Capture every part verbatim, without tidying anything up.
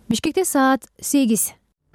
Бишкекте саат сегиз.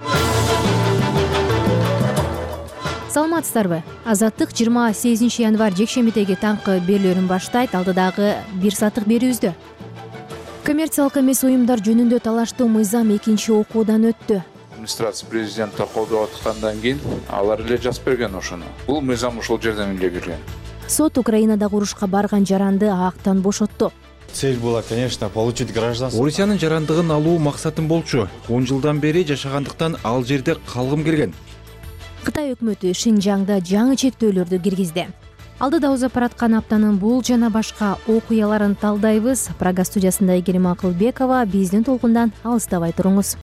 Саламатсыздарбы? Азаттык жыйырма сегизинчи январь жекшембидеги таңкы берүүлөрүн баштайт. Алдыдагы бир сааттык берүүбүздө коммерциялык эмес уюмдар жөнүндө талаштуу мыйзам экинчи окуудан өттү. Администрация президентти колдоп аткандан кийин алар эле жазып берген ошону. Бул мыйзам ушул жерден эле кирген. Сот Украинадагы урушка барган жаранды актан бошотту. Цель была, конечно, получить гражданство. Орусиянын жарандыгын алуу максатым болчу. он жылдан бери жашагандыктан ал жерде калгым келген. Кытай өкмөтү Шинжаңда жаңы чектөөлөрдү киргизди. Алдыда узап бараткан аптанын бул жана башка окуяларын талдайбыз. Прага студиясында Игерим Акылбекова, биздин толкундан алыстабай туруңуз.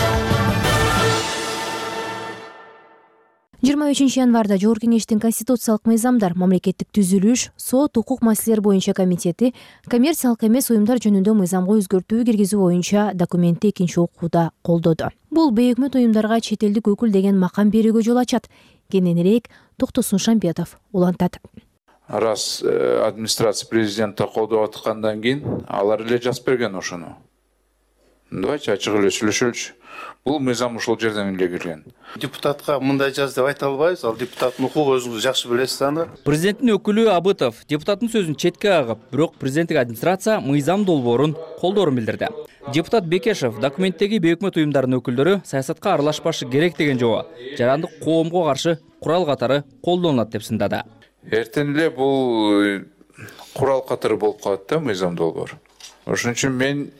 жыйырма үчүнчү январда Жогорку Кеңештин конституциялык мыйзамдар, мамлекеттик түзүлүш, сот, укук маселелери боюнча комитети коммерциялык эмес уюмдар жөнүндө мыйзамга өзгөртүү киргизүү боюнча документти экинчи окууда колдоду. Бул бейөкмөт уюмдарга чет элдик өкүл деген макам берүүгө жол ачат. Кененирээк Токтосун Шамбетов улантат. Раз администрация президентти колдоп аткандан кийин алар эле жазып берген ошону. Давайте ачык эле сүйлөшөлүчү. Бул мыйзам ушул жерден эле кирген. Депутатка мындай жаз деп айта албайбыз. Ал депутаттын укугу өзүңүз жакшы билесиз аны. Президенттин өкүлү Абытов депутаттын сөзүн четке агып, бирок президенттик администрация мыйзам долбоорун колдоорун билдирди. Депутат Бекешев документтеги бейөкмөт уюмдардын өкүлдөрү саясатка аралашпашы керек деген жобо жарандык коомго каршы курал катары колдонулат деп сындады. Эртең эле бул курал катары болуп калат да мыйзам долбоор. Ошон үчүн мен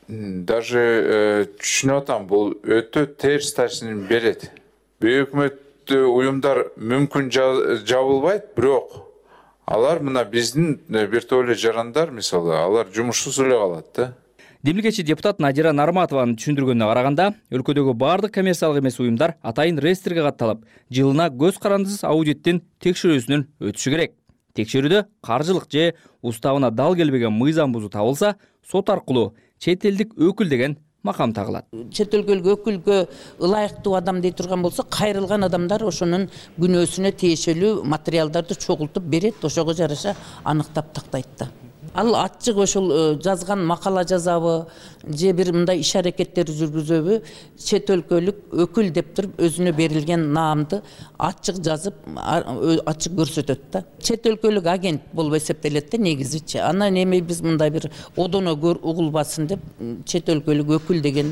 даже түшүнүп атам, бул өтө терс таасирин берет. Бейөкмөт уюмдар мүмкүн жабылбайт, бирок алар мына биздин бир топ эле жарандар, мисалы, алар жумушсуз эле калат да. Демилгечи депутат Надира Нарматованын түшүндүргөнүнө караганда, өлкөдөгү бардык коммерциялык эмес уюмдар атайын реестрге катталып, жылына көз карандысыз аудиттин текшерүүсүнөн өтүшү керек. Текшерүүдө каржылык же уставына дал келбеген мыйзам бузуу табылса, сот аркылуу чет элдик өкүл деген макам тагылат. Чет өлкөлүк өкүлгө ылайыктуу адам дей турган болсо, кайрылган адамдар ошонун күнөөсүнө тиешелүү материалдарды чогултуп берет, ошого жараша аныктап тактайт да. Ал ачык ошол жазган макала жазабы же бир мындай иш аракеттер жүргүзөбү, чет өлкөлүк өкүл деп туруп өзүнө берилген наамды ачык жазып, ачык көрсөтөт да. Чет өлкөлүк агент болуп эсептелет да негизичи. Анан эми биз мындай бир одоно угулбасын деп чет өлкөлүк өкүл деген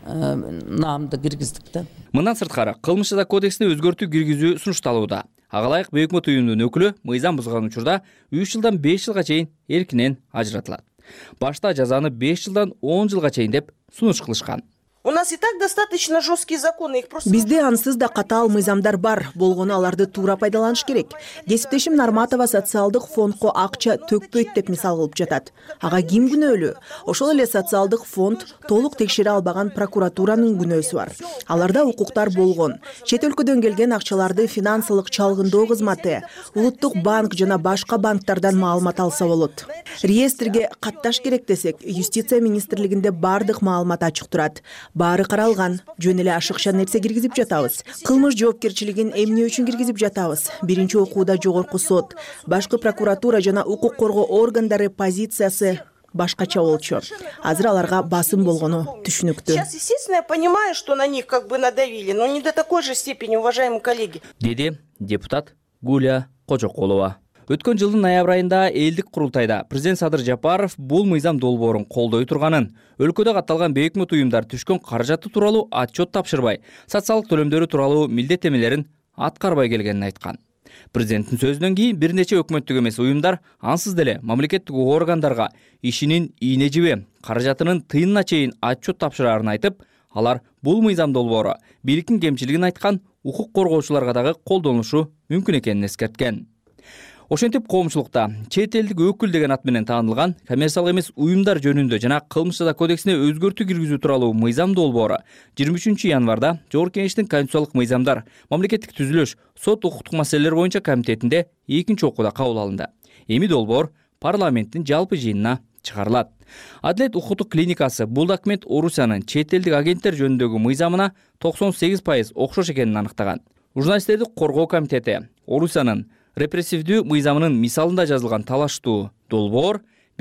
наамды киргиздик да. Мындан сырткары, кылмыш жаза кодексине өзгөртүү киргизүү сунушталууда. Ага ылайык бейөкмөт уюмдун өкүлү мыйзам бузган учурда үч жылдан беш жылга чейин эркинен ажыратылат. Башта жазаны беш жылдан он жылга чейин деп сунуш кылышкан. У нас и так достаточно жесткие законы, их просто... Бизде ансыз да катаал мыйзамдар бар, болгону аларды туура пайдаланыш керек. Кесиптешим Нарматова социалдык фондко акча төкпөйт деп мисал кылып жатат. Ага ким күнөөлүү? Ошол эле социалдык фонд толук текшере албаган прокуратуранын күнөөсү бар. Аларда укуктар болгон. Чет өлкөдөн келген акчаларды финансылык чалгындоо кызматы, улуттук банк жана башка банктардан маалымат алса болот. Реестрге катташ керек десек, юстиция министрлигинде бардык маалымат ачык турат. Баары каралган, жөн эле ашыкча нерсе киргизип жатабыз. Кылмыш жоопкерчилигин эмне үчүн киргизип жатабыз? Биринчи окууда жогорку сот, башкы прокуратура жана укук коргоо органдары позициясы башкача болчу. Азыр аларга басым болгону түшүнүктүү. Сейчас, естественно, я понимаю, что на них как бы надавили, но не до такой же степени, уважаемые коллеги. Деди депутат Гуля Кожокулова. Өткөн жылдын ноябрь айында элдик курултайда президент Садыр Жапаров бул мыйзам долбоорун колдой турганын, өлкөдө катталган бейөкмөт уюмдар түшкөн каражаты тууралуу отчет тапшырбай, социалдык төлөмдөрү тууралуу милдеттемелерин аткарбай келгенин айткан. Президенттин сөзүнөн кийин бир нече өкмөттүк эмес уюмдар ансыз деле мамлекеттик органдарга ишинин ийне жиби, каражатынын тыйынына чейин отчет тапшырарын айтып, алар бул мыйзам долбоору бийликтин кемчилигин айткан укук коргоочуларга дагы колдонулушу мүмкүн экенин эскерткен. Ошентип коомчулукта чет элдик өкүл деген ат менен таанылган коммерциялык эмес уюмдар жөнүндө жана кылмыш жаза кодексине өзгөртүү киргизүү тууралуу мыйзам долбоору жыйырма үчүнчү январда Жогорку Кеңештин конституциялык мыйзамдар, мамлекеттик түзүлүш, сот укуктук маселелер боюнча комитетинде экинчи окууда кабыл алынды. Эми долбоор парламенттин жалпы жыйынына чыгарылат. Адилет укуктук клиникасы бул документ Орусиянын чет элдик агенттер жөнүндөгү мыйзамына токсон сегиз пайыз окшош экенин аныктаган. Журналисттерди коргоо комитети Орусиянын репрессивдүү мыйзамынын мисалында жазылган талаштуу долбоор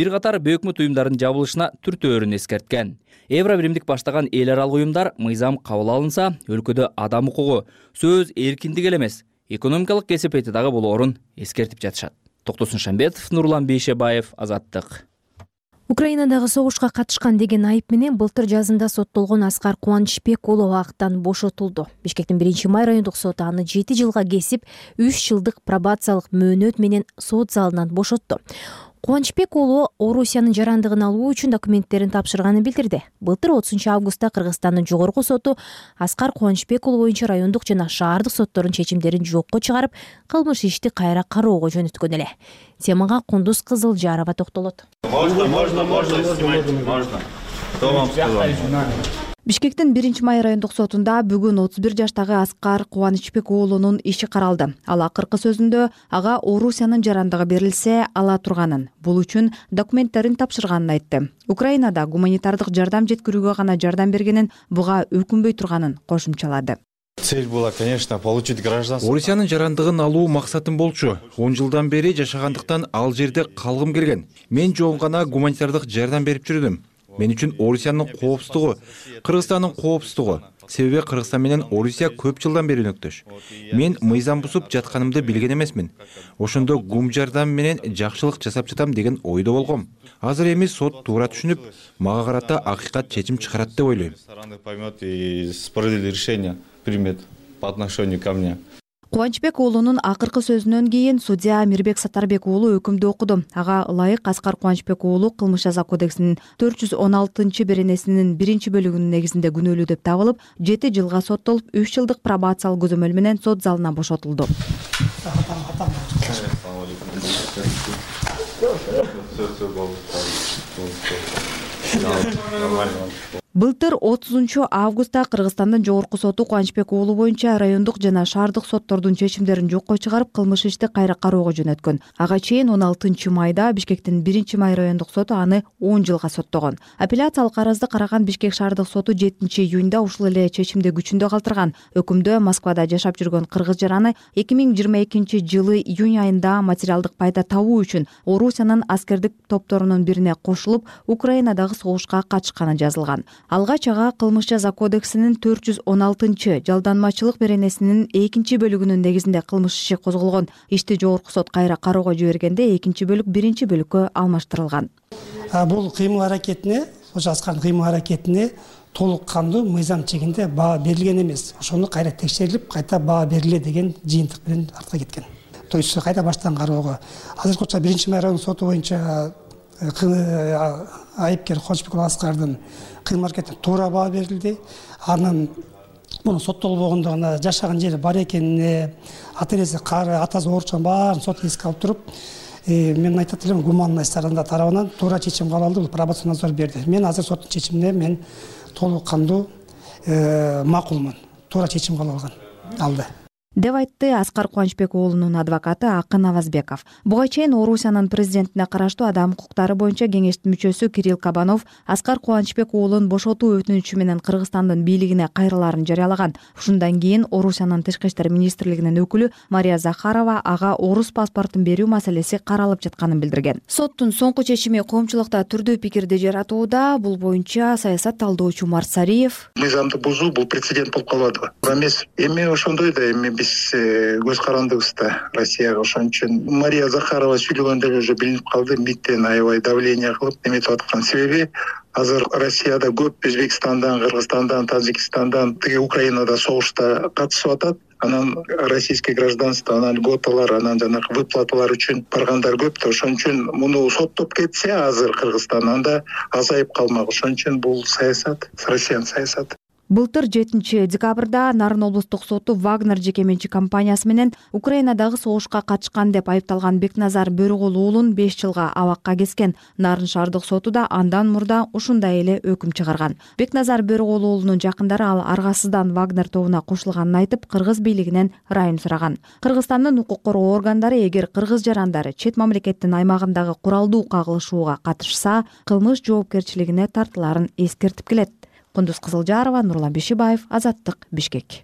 бир катар бейөкмөт уюмдардын жабылышына түртөөрүн эскерткен. Евро биримдик баштаган эл аралык уюмдар мыйзам кабыл алынса, өлкөдө адам укугу, сөз эркиндиги эле эмес, экономикалык кесепети дагы болоорун эскертип жатышат. Токтосун Шамбетов, Нурлан Бейшебаев, Азаттык. Украинадагы согушка катышкан деген айып менен былтыр жазында соттолгон Аскар Кубанычбек уулу актан бошотулду. Бишкектин биринчи май райондук соту аны жети жылга кесип, үч жылдык пробациялык мөөнөт менен сот залынан бошотту. Кубанычбек уулу Орусиянын жарандыгын алуу үчүн документтерин тапшырганын билдирди. Былтыр отузунчу августта Кыргызстандын жогорку соту Аскар Кубанычбек уулу боюнча райондук жана шаардык соттордун чечимдерин жокко чыгарып, кылмыш ишти кайра кароого жөнөткөн эле. Темага Кундуз Кызылжарова токтолот. Можно, можно, можно снимать, можно. Кто вам сказал? Бишкектин биринчи май райондук сотунда бүгүн отуз бир жаштагы Аскар Кубанычбек уулунун иши каралды. Ал акыркы сөзүндө ага Орусиянын жарандыгы берилсе ала турганын, бул үчүн документтерин тапшырганын айтты. Украинада гуманитардык жардам жеткирүүгө гана жардам бергенин, буга өкүнбөй турганын кошумчалады. Цель была, конечно, получить гражданство. Орусиянын жарандыгын алуу максатым болчу. он жылдан бери жашагандыктан ал жерде калгым келген. Мен жөн гана гуманитардык жардам берип жүрдүм. Мен үчүн Орусиянын коопсуздугу, Кыргызстандын коопсуздугу. Себеби Кыргызстан менен Орусия көп жылдан бери өнөктөш. Мен мыйзам бузуп жатканымды билген эмесмин. Ошондо гум жардам менен жакшылык жасап жатам деген ойдо болгом. Азыр эми сот туура түшүнүп, мага карата акыйкат чечим чыгарат деп ойлойм. Стороны поймет и справедливое решение примет по отношению ко мне. Кубанычбек уулунун акыркы сөзүнөн кийин судья Мирбек Сатарбек уулу өкүмдү окуду. Ага ылайык Аскар Кубанычбек уулу кылмыш жаза кодексинин төрт жүз он алтынчы беренесинин биринчи бөлүгүнүн негизинде күнөөлүү деп табылып, жети жылга соттолуп, үч жылдык пробациялык көзөмөл менен сот залынан бошотулду. Былтыр отузунчу августта Кыргызстандын жогорку соту Кубанычбек уулу боюнча райондук жана шаардык соттордун чечимдерин жокко чыгарып, кылмыш ишти кайра кароого жөнөткөн. Ага чейин он алтынчы майда Бишкектин биринчи май райондук соту аны он жылга соттогон. Апелляциялык арызды караган Бишкек шаардык соту жетинчи июнда ушул эле чечимди күчүндө калтырган. Өкүмдө Москвада жашап жүргөн кыргыз жараны эки миң жыйырма экинчи жылы июнь айында материалдык пайда табуу үчүн Орусиянын аскердик топторунун бирине кошулуп, Украинадагы согушка катышканы жазылган. Алгач ага кылмыш жаза кодексинин төрт жүз он алтынчы жалданмачылык беренесинин экинчи бөлүгүнүн негизинде кылмыш иши козголгон. Ишти жогорку сот кайра кароого жибергенде экинчи бөлүк биринчи бөлүккө алмаштырылган. Бул кыймыл аракетине, ошо аскардын кыймыл аракетине толук кандуу мыйзам чегинде баа берилген эмес. Ошону кайра текшерилип, кайта баа бериле деген жыйынтык менен артка кеткен. То есть кайта баштан кароого. Азыркы биринчи май райондук соту боюнча айыпкер Кубанычбек Аскардын кыймыл аракетине туура баа берилди. Анын муну соттолбогондугуна, жашаган жери бар экенине, ата энеси кары, атасы ооручан баарын сот эске алып туруп, мен айтат элем, гуманный сторона тарабынан туура чечим кабыл алды, бул пробация надзор берди. Мен азыр соттун чечимине мен толук кандуу макулмун. Туура чечим кабыл алган алды деп айтты Аскар Кубанычбек уулунун адвокаты Акын Авазбеков. Буга чейин Орусиянын президентине караштуу адам укуктары боюнча кеңештин мүчөсү Кирилл Кабанов Аскар Кубанычбек уулун бошотуу өтүнүчү менен Кыргызстандын бийлигине кайрылаарын жарыялаган. Ушундан кийин Орусиянын тышкы иштер министрлигинин өкүлү Мария Захарова ага орус паспортун берүү маселеси каралып жатканын билдирген. Соттун соңку чечими коомчулукта түрдүү пикирди жаратууда. Бул боюнча саясат талдоочу Умар Сариев: мыйзамды бузуу бул прецедент болуп калбадыбы? Эмес, эми ошондой да эми биз көз карандыбызда Россияга. Ошон үчүн Мария Захарова сүйлөгөндө уже билинип калды, миттен аябай давление кылып эметип аткан. Себеби азыр Россияда көп Өзбекстандан, Кыргызстандан, Таджикистандан, тиги Украинада согушта катышып атат. Анан российский гражданство, анан льготалар, анан жанагы выплаталар үчүн баргандар көп да. Ошон үчүн муну соттоп кетсе азыр Кыргызстан, анда азайып калмак. Ошон үчүн бул саясат, Россиянын саясаты. Былтыр жетинчи декабрда Нарын облустук соту Вагнер жеке менчик компаниясы менен Украинадагы согушка катышкан деп айыпталган Бекназар Бөрөгул уулун беш жылга абакка кескен. Нарын шаардык соту да андан мурда ушундай эле өкүм чыгарган. Бекназар Бөрөгул уулунун жакындары ал аргасыздан Вагнер тобуна кошулганын айтып, кыргыз бийлигинен ырайым сураган. Кыргызстандын укук коргоо органдары эгер кыргыз жарандары чет мамлекеттин аймагындагы куралдуу кагылышууга катышса, кылмыш жоопкерчилигине тартылаарын эскертип келет. Кундуз Кызылжарова, Нурлан Бейшебаев, Азаттык, Бишкек.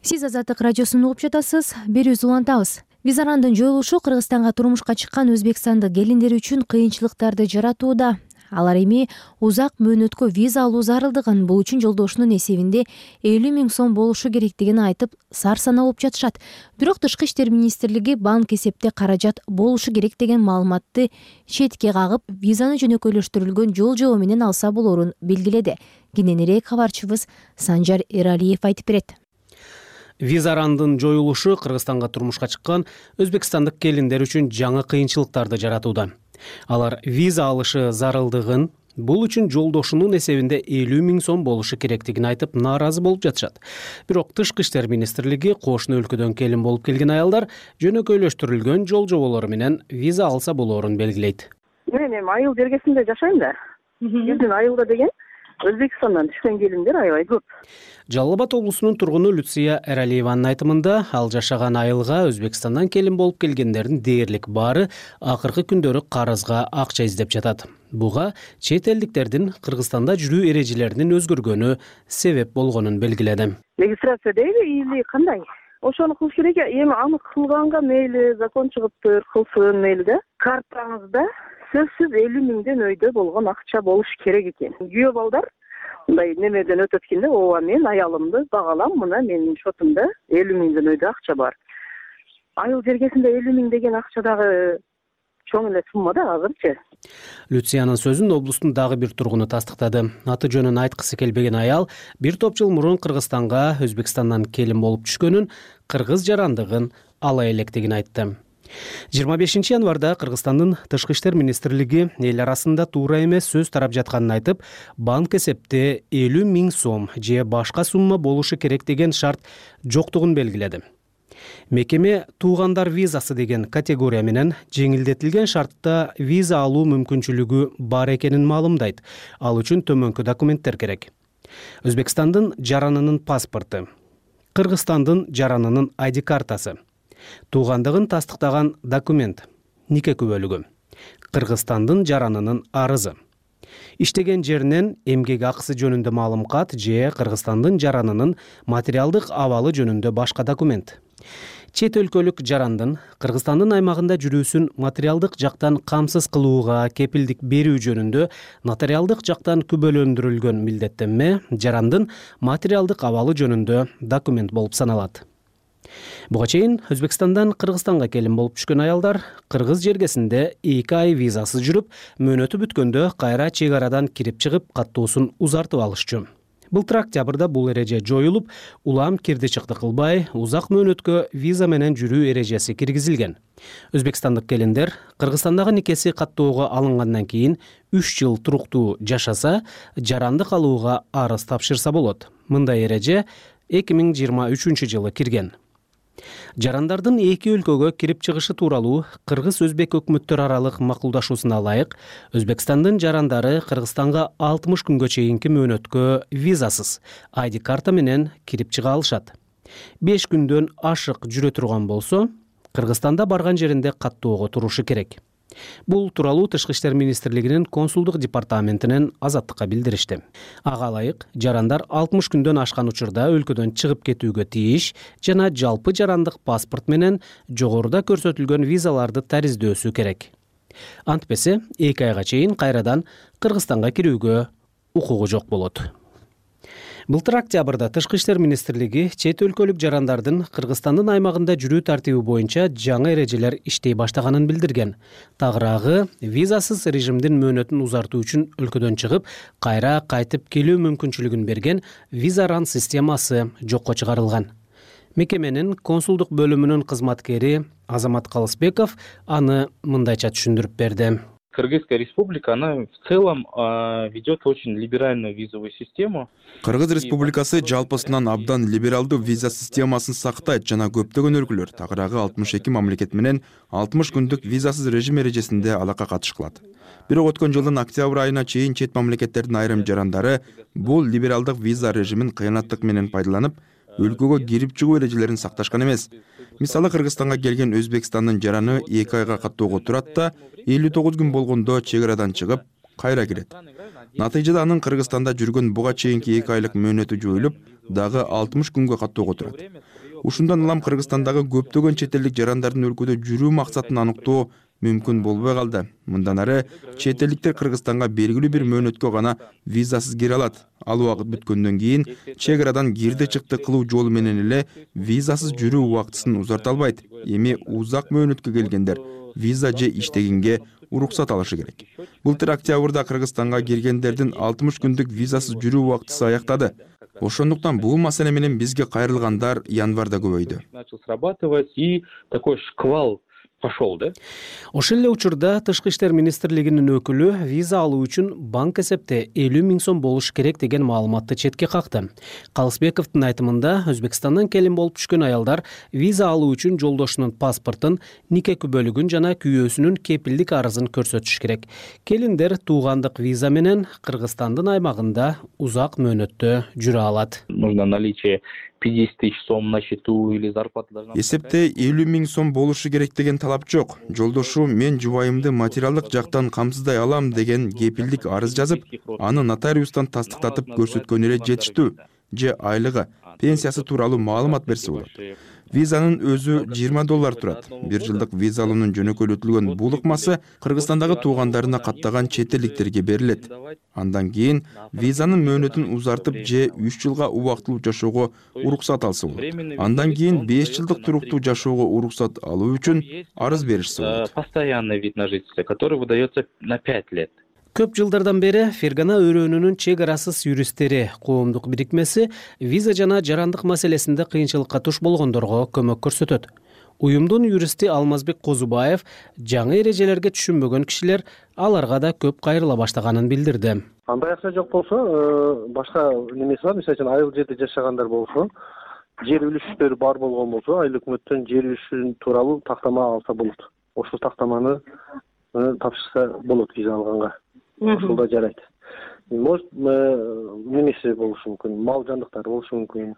Сиз Азаттык радиосун угуп жатасыз. Берүүбүздү улантабыз. Визарандын жоюлушу Кыргызстанга турмушка чыккан өзбекстандык келиндер үчүн кыйынчылыктарды жаратууда. Алар эми узак мөөнөткө виза алуу зарылдыгын, бул үчүн жолдошунун эсебинде элүү миң сом болушу керектигин айтып сар саналып жатышат. Бирок Тышкы иштер министрлиги банк эсепте каражат болушу керек деген маалыматты четке кагып, визаны жөнөкөйлөштүрүлгөн жол жобо менен алса болорун белгиледи. Кененирээк кабарчыбыз Санжар Эралиев айтып берет. Визарандын жоюлушу Кыргызстанга турмушка чыккан өзбекстандык келиндер үчүн жаңы кыйынчылыктарды жаратууда. Алар виза алышы зарылдыгын, бул үчүн жолдошунун эсебинде элүү миң сом болушу керектигин айтып нааразы болуп жатышат. Бирок Тышкы иштер министрлиги кошуна өлкөдөн келин болуп келген аялдар жөнөкөйлөштүрүлгөн жол жоболору менен виза алса болоорун белгилейт. Мен эми айыл жергесинде жашайм да. Биздин айылда деген Өзбекстандан түшкөн келиндер аябай көп. Жалал Абад облусунун тургуну Люция Эралиеванын айтымында, ал жашаган айылга Өзбекстандан келин болуп келгендердин дээрлик баары акыркы күндөрү карызга акча издеп жатат. Буга чет элдиктердин Кыргызстанда жүрүү эрежелеринин өзгөргөнү себеп болгонун белгиледи. Регистрация дейли или кандай? Ошону кылыш керек. Эми аны кылганга мейли, закон чыгыптыр, кылсын мейли да. Картаңызда сөзсүз элүү миңден өйдө болгон акча болуш керек экен. Күйөө балдар мындай немеден өтөт экен да, ооба мен аялымды багалам, мына менин шотумда элүү миңден өйдө акча бар. Айыл жергесинде элүү миң деген акча дагы чоң эле сумма да азырчы. Люциянын сөзүн облустун дагы бир тургуну тастыктады. Аты жөнүн айткысы келбеген аял бир топ жыл мурун Кыргызстанга Өзбекстандан келин болуп түшкөнүн, кыргыз жарандыгын ала электигин айтты. жыйырма бешинчи январда Кыргызстандын Тышкы иштер министрлиги эл арасында туура эмес сөз тарап жатканын айтып, банк эсепте элүү миң сом же башка сумма болушу керек деген шарт жоктугун белгиледи. Мекеме туугандар визасы деген категория менен жеңилдетилген шартта виза алуу мүмкүнчүлүгү бар экенин маалымдайт. Ал үчүн төмөнкү документтер керек. Өзбекстандын жаранынын паспорту, Кыргызстандын жаранынын ай ди картасы, туугандыгын тастыктаган документ, нике күбөлүгү, Кыргызстандын жаранынын арызы, иштеген жеринен эмгек акысы жөнүндө маалым кат же Кыргызстандын жаранынын материалдык абалы жөнүндө башка документ. Чет өлкөлүк жарандын Кыргызстандын аймагында жүрүүсүн материалдык жактан камсыз кылууга кепилдик берүү жөнүндө нотариалдык жактан күбөлөндүрүлгөн милдеттенме жарандын материалдык абалы жөнүндө документ болуп саналат. Буга чейин Өзбекстандан Кыргызстанга келин болуп түшкөн аялдар кыргыз жергесинде эки ай визасыз жүрүп, мөөнөтү бүткөндө кайра чек арадан кирип чыгып каттоосун узартып алышчу. Былтыр октябрда бул эреже жоюлуп, улам кирди чыкты кылбай, узак мөөнөткө виза менен жүрүү эрежеси киргизилген. Өзбекстандык келиндер Кыргызстандагы никеси каттоого алынгандан кийин үч жыл туруктуу жашаса, жарандык алууга арыз тапшырса болот. Мындай эреже эки миң жыйырма үчүнчү жылы кирген. Жарандардын эки өлкөгө кирип чыгышы тууралуу кыргыз-өзбек өкмөттөр аралык макулдашуусуна ылайык, Өзбекстандын жарандары Кыргызстанга алтымыш күнгө чейинки мөөнөткө визасыз ай ди карта менен кирип чыга алышат. беш күндөн ашык жүрө турган болсо, Кыргызстанда барган жеринде каттоого турушу керек. Бул тууралуу Тышкы иштер министрлигинин консулдук департаментинен Азаттыкка билдиришти. Ага ылайык, жарандар алтымыш күндөн ашкан учурда өлкөдөн чыгып кетүүгө тийиш жана жалпы жарандык паспорт менен жогоруда көрсөтүлгөн визаларды тариздөөсү керек. Антпесе эки айга чейин кайрадан Кыргызстанга кирүүгө укугу жок болот. Былтыр октябрда Тышкы иштер министрлиги чет өлкөлүк жарандардын Кыргызстандын аймагында жүрүү тартиби боюнча жаңы эрежелер иштей баштаганын билдирген. Тагыраагы визасыз режимдин мөөнөтүн узартуу үчүн өлкөдөн чыгып, кайра кайтып келүү мүмкүнчүлүгүн берген визаран системасы жокко чыгарылган. Мекеменин консулдук бөлүмүнүн кызматкери Азамат Калысбеков аны мындайча түшүндүрүп берди. Кыргызская республика, она в целом э, ведет очень либеральную визовую систему. Кыргыз республикасы жалпысынан абдан либералдуу виза системасын сактайт жана көптөгөн өлкөлөр тагыраагы алтымыш эки мамлекет менен алтымыш күндүк визасыз режим эрежесинде алакка катыш кылат. Бирок өткөн жылдын октябрь айына чейин чет мамлекеттердин айрым жарандары бул либералдык виза режимин кыянаттык менен пайдаланып, өлкөгө кирип чыгуу эрежелерин сакташкан эмес. Мисалы Кыргызстанга келген Өзбекстандын жараны эки айга каттоого турат да, элүү тогуз күн болгондо чек арадан чыгып, кайра кирет. Натыйжада анын Кыргызстанда жүргөн буга чейинки эки айлык мөөнөтү жоюлуп, дагы алтымыш күнгө каттоого турат. Ушундан улам Кыргызстандагы көптөгөн чет элдик жарандардын өлкөдө жүрүү максатын аныктоо мүмкүн болбой калды. Мындан ары чет элдиктер Кыргызстанга белгилүү бир мөөнөткө гана визасыз кире алат. Ал убакыт бүткөндөн кийин чек арадан кирди чыкты кылуу жолу менен эле визасыз жүрүү убактысын узарта албайт. Эми узак мөөнөткө келгендер виза же иштегенге уруксат алышы керек. Былтыр октябрда Кыргызстанга киргендердин алтымыш күндүк визасыз жүрүү убактысы аяктады. Ошондуктан бул маселе менен бизге кайрылгандар январда көбөйдү. Начал срабатывать, и такой шквал пошел, да? Ошол эле учурда Тышкы иштер министрлигинин өкүлү виза алуу үчүн банк эсепте элүү миң сом болуш керек деген маалыматты четке какты. Калысбековдун айтымында Өзбекстандан келин болуп түшкөн аялдар виза алуу үчүн жолдошунун паспортун, нике күбөлүгүн жана күйөөсүнүн кепилдик арызын көрсөтүш керек. Келиндер туугандык виза менен Кыргызстандын аймагында узак мөөнөттө жүрө алат. Нужно наличие пятьдесят тысяч сом на счету или зарплата должна... Эсепте элүү миң сом болушу керек деген талап жок. Жолдошу мен жубайымды материалдык жактан камсыздай алам деген кепилдик арыз жазып, аны нотариустан тастыктатып көрсөткөн эле жетиштүү. Же айлыгы, пенсиясы тууралуу маалымат берсе болот. Визанын өзү жыйырма доллар турат. Бир жылдык виза алуунун жөнөкөйлөтүлгөн бул ыкмасы Кыргызстандагы туугандарына каттаган чет элдиктерге берилет. Андан кийин визанын мөөнөтүн узартып же үч жылга убактылуу жашоого уруксат алса болот. Андан кийин беш жылдык туруктуу жашоого уруксат алуу үчүн арыз беришсе болот. Постоянный вид на жительство, который выдается на пять лет. Көп жылдардан бери Фергана өрөөнүнүн чек арасыз юристтери коомдук бирикмеси виза жана жарандык маселесинде кыйынчылыкка туш болгондорго көмөк көрсөтөт. Уюмдун юристи Алмазбек Козубаев жаңы эрежелерге түшүнбөгөн кишилер аларга да көп кайрыла баштаганын билдирди. Андай акча жок болсо, башка немеси бар, мисалы үчүн айыл жерде жашагандар болсо, жер үлүштөрү бар болгон болсо, айыл өкмөттөн жер үлүшүн тууралуу тактама алса болот. Ошол тактаманы тапшырса болот виза алганга. Ошол да жарайт. Может, немеси болушу мүмкүн, мал жандыктар болушу мүмкүн.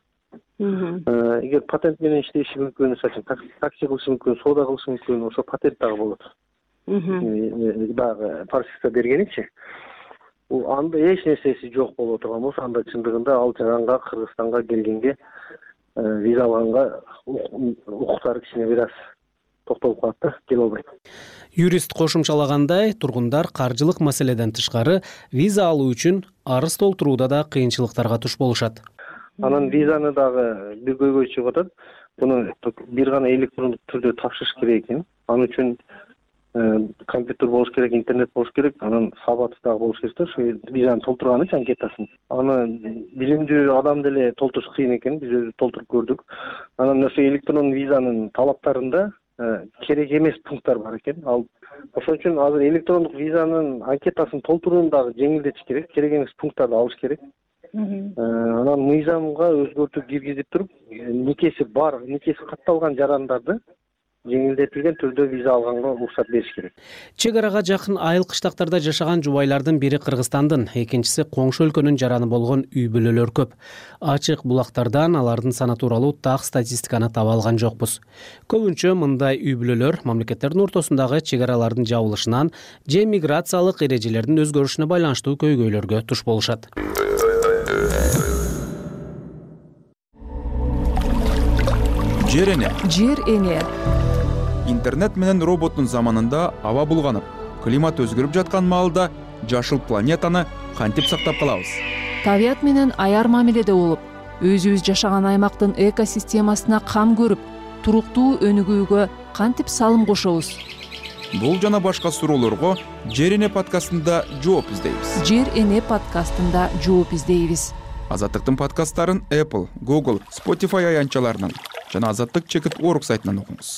Эгер патент менен иштеши мүмкүн, мисалы үчүн такси кылышы мүмкүн, соода кылышы мүмкүн, ошо патент дагы болот. Дагы парсикта бергеничи. Анда эч нерсеси жок болуп турган болсо, анда чындыгында ал жаранга, Кыргызстанга келгенге виза алганга укуктары кичине бир аз токтолуп калат да, келе албайт. Юрист кошумчалагандай, тургундар каржылык маселеден тышкары виза алуу үчүн арыз толтурууда да кыйынчылыктарга туш болушат. Анан визаны дагы бир көйгөй чыгып атат. Буну бир гана электрондук түрдө тапшырыш керек экен. Ал үчүн компьютер болуш керек, интернет болуш керек, анан сабаты дагы болуш керек да, ошо визаны толтурган үчүн анкетасын. Аны билимдүү адам деле толтуруш кыйын экен, биз өзү толтуруп көрдүк. Анан ошо электрон визанын талаптарында керек эмес пункттар бар экен. Ал ошон үчүн азыр электрондук визанын анкетасын толтурууну дагы жеңилдетиш керек, керек эмес пункттарды алыш керек. Анан мыйзамга өзгөртүү киргизип туруп, никеси бар, никеси катталган жарандарды жеңилдетилген түрдө виза алганга уруксат бериш керек. Чек арага жакын айыл кыштактарда жашаган жубайлардын бири Кыргызстандын, экинчиси коңшу өлкөнүн жараны болгон үй бүлөлөр көп. Ачык булактардан алардын саны тууралуу так статистиканы таба алган жокпуз. Көбүнчө мындай үй бүлөлөр мамлекеттердин ортосундагы чек аралардын жабылышынан же миграциялык эрежелердин өзгөрүшүнө байланыштуу көйгөйлөргө туш болушат. Жер эне. Жер эне. Интернет менен роботтун заманында аба булганып, климат өзгөрүп жаткан маалда жашыл планетаны кантип сактап калабыз? Табият менен аяр мамиледе болуп, өзүбүз жашаган аймактын экосистемасына кам көрүп, туруктуу өнүгүүгө кантип салым кошобуз? Бул жана башка суроолорго Жер эне подкастында жооп издейбиз. Жер эне подкастында жооп издейбиз. Азаттыктын подкасттарын Apple, Google, Spotify аянтчаларынан жана Азаттык чекит точка орг сайтынан окуңуз.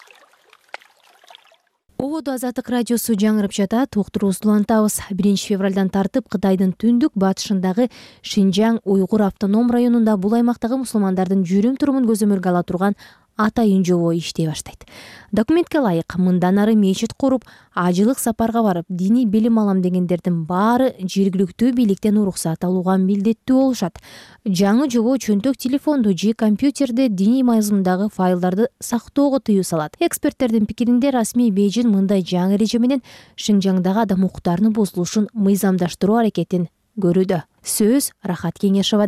Ободо Азаттык радиосу жаңырып жатат, уктуруубузду улантабыз. биринчи февралдан тартып Кытайдын түндүк батышындагы Шинжаң Уйгур автоном районунда бул аймактагы мусулмандардын жүрүм-турумун көзөмөлгө ала турган атайын жобо иштей баштайт. Документке ылайык, мындан ары мечит куруп, ажылык сапарга барып, диний билим алам дегендердин баары жергиликтүү бийликтен уруксат алууга милдеттүү болушат. Жаңы жобо чөнтөк телефонду же компьютерде диний мазмундагы файлдарды сактоого тыюу салат. Эксперттердин пикиринде расмий Бейжин мындай жаңы эреже менен Шинжаңдагы адам укуктарынын бузулушун мыйзамдаштыруу аракетин көрүүдө. Сөз Рахат Кеңешовада.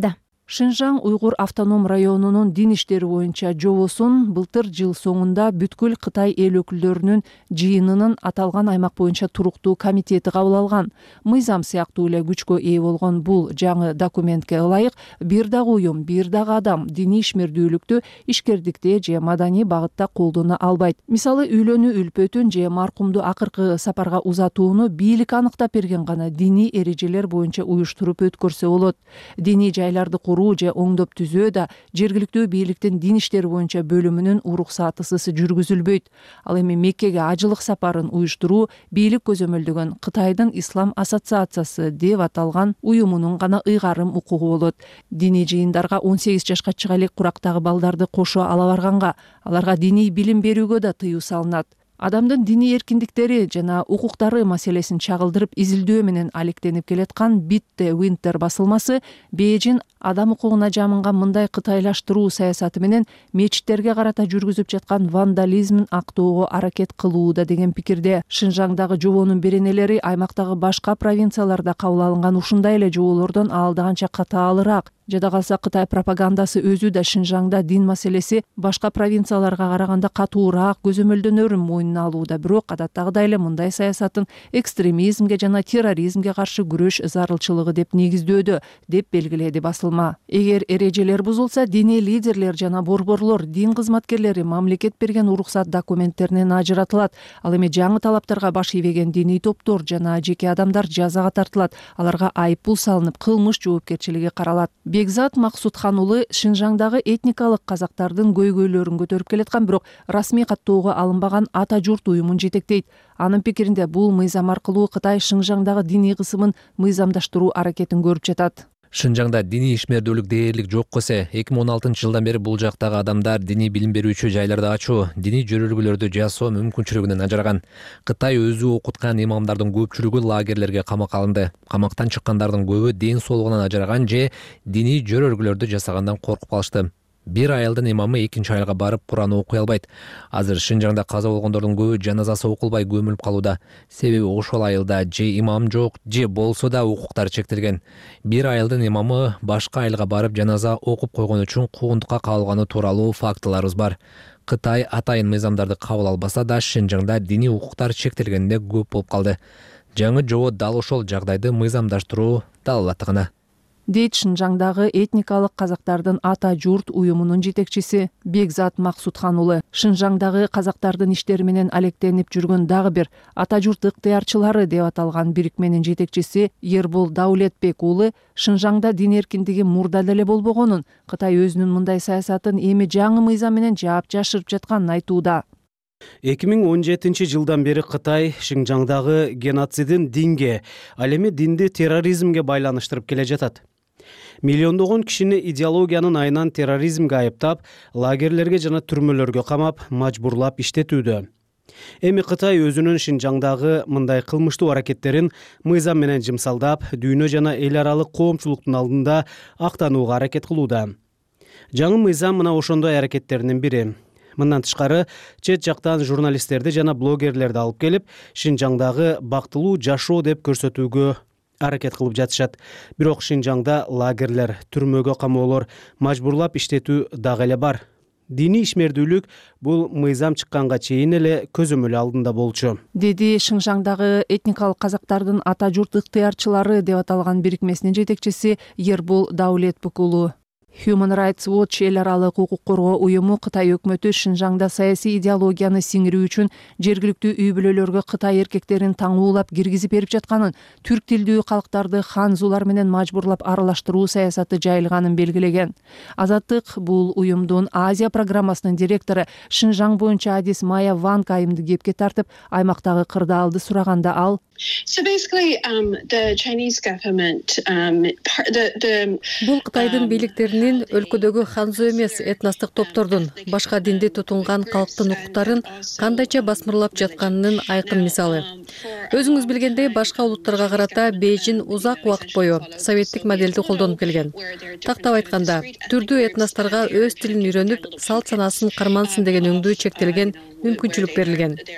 Шынжаң уйгур автоном районунун дин иштери боюнча жобосун былтыр жыл соңунда бүткүл Кытай эл өкүлдөрүнүн жыйынынын аталган аймак боюнча туруктуу комитети кабыл алган. Мыйзам сыяктуу эле күчкө ээ болгон бул жаңы документке ылайык бир дагы уюм, бир дагы адам диний ишмердүүлүктү ишкердикте же маданий багытта колдоно албайт. Мисалы, үйлөнүү үлпөтүн же маркумду акыркы сапарга узатууну бийлик аныктап берген гана диний эрежелер боюнча уюштуруп өткөрсө болот. Диний жайларды куруу же оңдоп түзөө да жергиликтүү бийликтин дин иштери боюнча бөлүмүнүн уруксатысыз жүргүзүлбөйт. Ал эми Меккеге ажылык сапарын уюштуруу бийлик көзөмөлдөгөн Кытайдын Ислам ассоциациясы деп аталган уюмунун гана ыйгарым укугу болот. Диний жыйындарга он сегиз жашка чыга элек курактагы балдарды кошо ала барганга, аларга диний билим берүүгө да тыюу салынат. Адамдын диний эркиндиктери жана укуктары маселесин чагылдырып изилдөө менен алектенип келаткан Битте Winter басылмасы Бейжин адам укугуна жамынган мындай кытайлаштыруу саясаты менен мечиттерге карата жүргүзүп жаткан вандализмин актоого аракет кылууда деген пикирде. Шынжаңдагы жобонун беренелери аймактагы башка провинцияларда кабыл алынган ушундай эле жоболордон алдаганча катаалыраак. Жада калса Кытай пропагандасы өзү да Шынжаңда дин маселеси башка провинцияларга караганда катуураак көзөмөлдөнөрүн мойнуна алууда. Бирок адаттагыдай эле мындай саясатын экстремизмге жана терроризмге каршы күрөш зарылчылыгы деп негиздөөдө, деп белгиледи басылма. Эгер эрежелер бузулса, диний лидерлер жана борборлор, дин кызматкерлери мамлекет берген уруксат документтеринен ажыратылат. Ал эми жаңы талаптарга баш ийбеген диний топтор жана жеке адамдар жазага тартылат. Аларга айыппул салынып, кылмыш жоопкерчилиги каралат. Бекзат Максутхан уулу Шынжаңдагы этникалык казактардын көйгөйлөрүн көтөрүп келаткан, бирок расмий каттоого алынбаган ата журт уюмун жетектейт. Анын пикиринде бул мыйзам аркылуу Кытай Шынжаңдагы диний кысымын мыйзамдаштыруу аракетин көрүп жатат. Шынжаңда диний ишмердүүлүк дээрлик жок косе, эки миң он алтынчы жылдан бери бул жактагы адамдар диний билим берүүчү жайларды ачуу, диний жөрөлгөлөрдү жасоо мүмкүнчүлүгүнөн ажыраган. Кытай өзү окуткан имамдардын көпчүлүгү лагерлерге камакка алынды. Камактан чыккандардын көбү ден соолугунан ажыраган же диний жөрөлгөлөрдү жасагандан коркуп калышты. Бир айылдын имамы экинчи айылга барып Куран окуй албайт. Азыр Шынжаңда каза болгондордун көбү жаназасы окулбай көмүлүп калууда. Себеби ошол айылда же имам жок, же болсо да укуктары чектелген. Бир айылдын имамы башка айылга барып жаназа окуп койгон үчүн куугунтукка кабылганы тууралуу фактыларыбыз бар. Кытай атайын мыйзамдарды кабыл албаса да Шынжаңда диний укуктар чектелгенде көп болуп калды. Жаңы жобо дал ошол жагдайды мыйзамдаштыруу далалатты гана. Дейт Шынжаңдагы этникалык казактардын ата журт уюмунун жетекчиси Бекзат Максутхан уулу. Шынжаңдагы казактардын иштери менен алектенип жүргөн дагы бир ата журт ыктыярчылары деп аталган бирикменин жетекчиси Ербол Даулетбек уулу Шынжаңда дин эркиндиги мурда деле болбогонун, Кытай өзүнүн мындай саясатын эми жаңы мыйзам менен жаап жашырып жатканын айтууда. эки миң он жетинчи жылдан бери Кытай Шынжаңдагы геноцидин динге, ал эми динди терроризмге байланыштырып келе жатат. Миллиондогон кишини идеологиянын айынан терроризмге айыптап, лагерлерге жана түрмөлөргө камап, мажбурлап иштетүүдө. Эми Кытай өзүнүн Шынжаңдагы мындай кылмыштуу аракеттерин мыйзам менен жымсалдап, дүйнө жана эл аралык коомчулуктун алдында актанууга аракет кылууда. Жаңы мыйзам мына ошондой аракеттеринин бири. Мындан тышкары, чет жактан журналисттерди жана блогерлерди алып келип, Шынжаңдагы бактылуу жашоо деп көрсөтүүгө аракет кылып жатышат. Бирок Шынжаңда лагерлер, түрмөгө камоолор, мажбурлап иштетүү дагы эле бар. Диний ишмердүүлүк бул мыйзам чыкканга чейин эле көзөмөл алдында болчу, деди Шынжаңдагы этникалык казактардын ата журт ыктыярчылары деп аталган бирикмесинин жетекчиси Ербол Даулетбек уулу. Human Rights Watch эл аралык укук коргоо уюму Кытай өкмөтү Шынжаңда саясий идеологияны сиңирүү үчүн жергиликтүү үй бүлөлөргө Кытай эркектерин таңуулап киргизип берип жатканын, түрк тилдүү калктарды ханзулар менен мажбурлап аралаштыруу саясаты жайылганын белгилеген. Азаттык бул уюмдун Азия программасынын директору Шынжаң боюнча адис Майя Ван Кайымды кепке тартып, аймактагы кырдаалды сураганда ал So basically, um, the Chinese government, um, the, the, Бул Кытайдын бийликтеринин өлкөдөгү ханзу эмес этностук топтордун, башка динди тутунган калктын укуктарын кандайча басмырлап жатканынын айкын мисалы. Өзүңүз билгендей, башка улуттарга карата Бейжин узак убакыт бою советтик моделди колдонуп келген. Тактап айтканда, түрдүү этносторго өз тилин үйрөнүп, салт санасын кармансын деген өңдүү чектелген мүмкүнчүлүк берилген.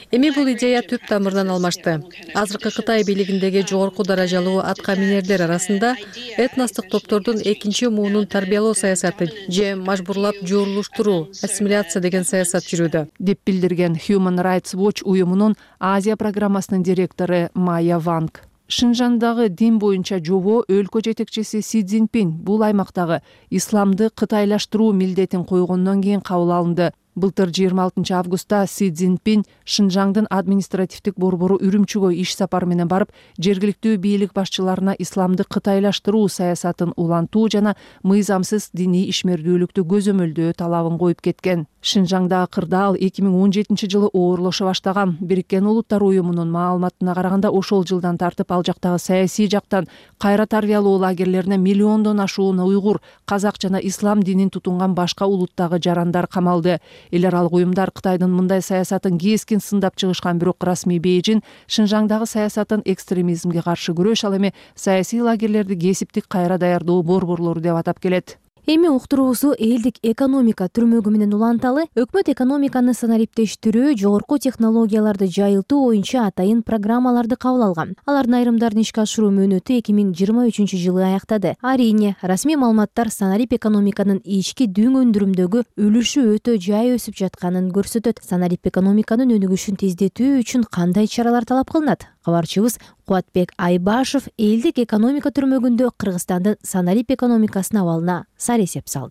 эми бул идея түп тамырынан алмашты. Азыркы Кытай бийлигиндеги жогорку даражалуу атка минерлер арасында этностук топтордун экинчи муунун тарбиялоо саясаты же мажбурлап жуурулуштуруу, ассимиляция деген саясат жүрүүдө, деп билдирген Human Rights Watch уюмунун Азия программасынын директору Майя Ванг. Шинжаңдагы дин боюнча жобо өлкө жетекчиси Си Цзиньпин бул аймактагы исламды кытайлаштыруу милдетин койгондон кийин кабыл алынды. Былтыр жыйырма алтынчы августта Си Цзиньпин Шинжаңдын административдик борбору Үрүмчүгө иш сапары менен барып, жергиликтүү бийлик башчыларына исламды кытайлаштыруу саясатын улантуу жана мыйзамсыз диний ишмердүүлүктү көзөмөлдөө талабын коюп кеткен. Шинжаңдагы кырдаал эки миң он жетинчи жылы оорлошо баштаган. Бириккен Улуттар уюмунун маалыматына караганда, ошол жылдан тартып ал жактагы саясий жактан кайра тарбиялоо лагерлерине миллиондон ашуун уйгур, казак жана ислам динин тутунган башка улуттагы жарандар камалды. Эл аралык уюмдар Кытайдын мындай саясатын кескин сындап чыгышкан, бирок расмий Бейжин Шинжаңдагы саясатын экстремизмге каршы күрөш, ал эми саясий лагерлерди кесиптик кайра даярдоо борборлору деп атап келет. Эми уктуруусу элдик экономика түрмөгү менен уланталы. Өкмөт экономиканы санариптештирүү, жогорку технологияларды жайылтуу боюнча атайын программаларды кабыл алган. Алардын айрымдарын ишке ашыруу мөөнөтү эки миң жыйырма үчүнчү жылы аяктады. Арийне, расмий маалыматтар санарип экономиканын ички дүң өндүрүмдөгү үлүшү өтө жай өсүп жатканын көрсөтөт. Санарип экономиканын өнүгүшүн тездетүү үчүн кандай чаралар талап кылынат? Кабарчыбыз Кубатбек Айбашев элдик экономика түрмөгүндө Кыргызстандын санарип экономикасынын абалына сар эсеп салды.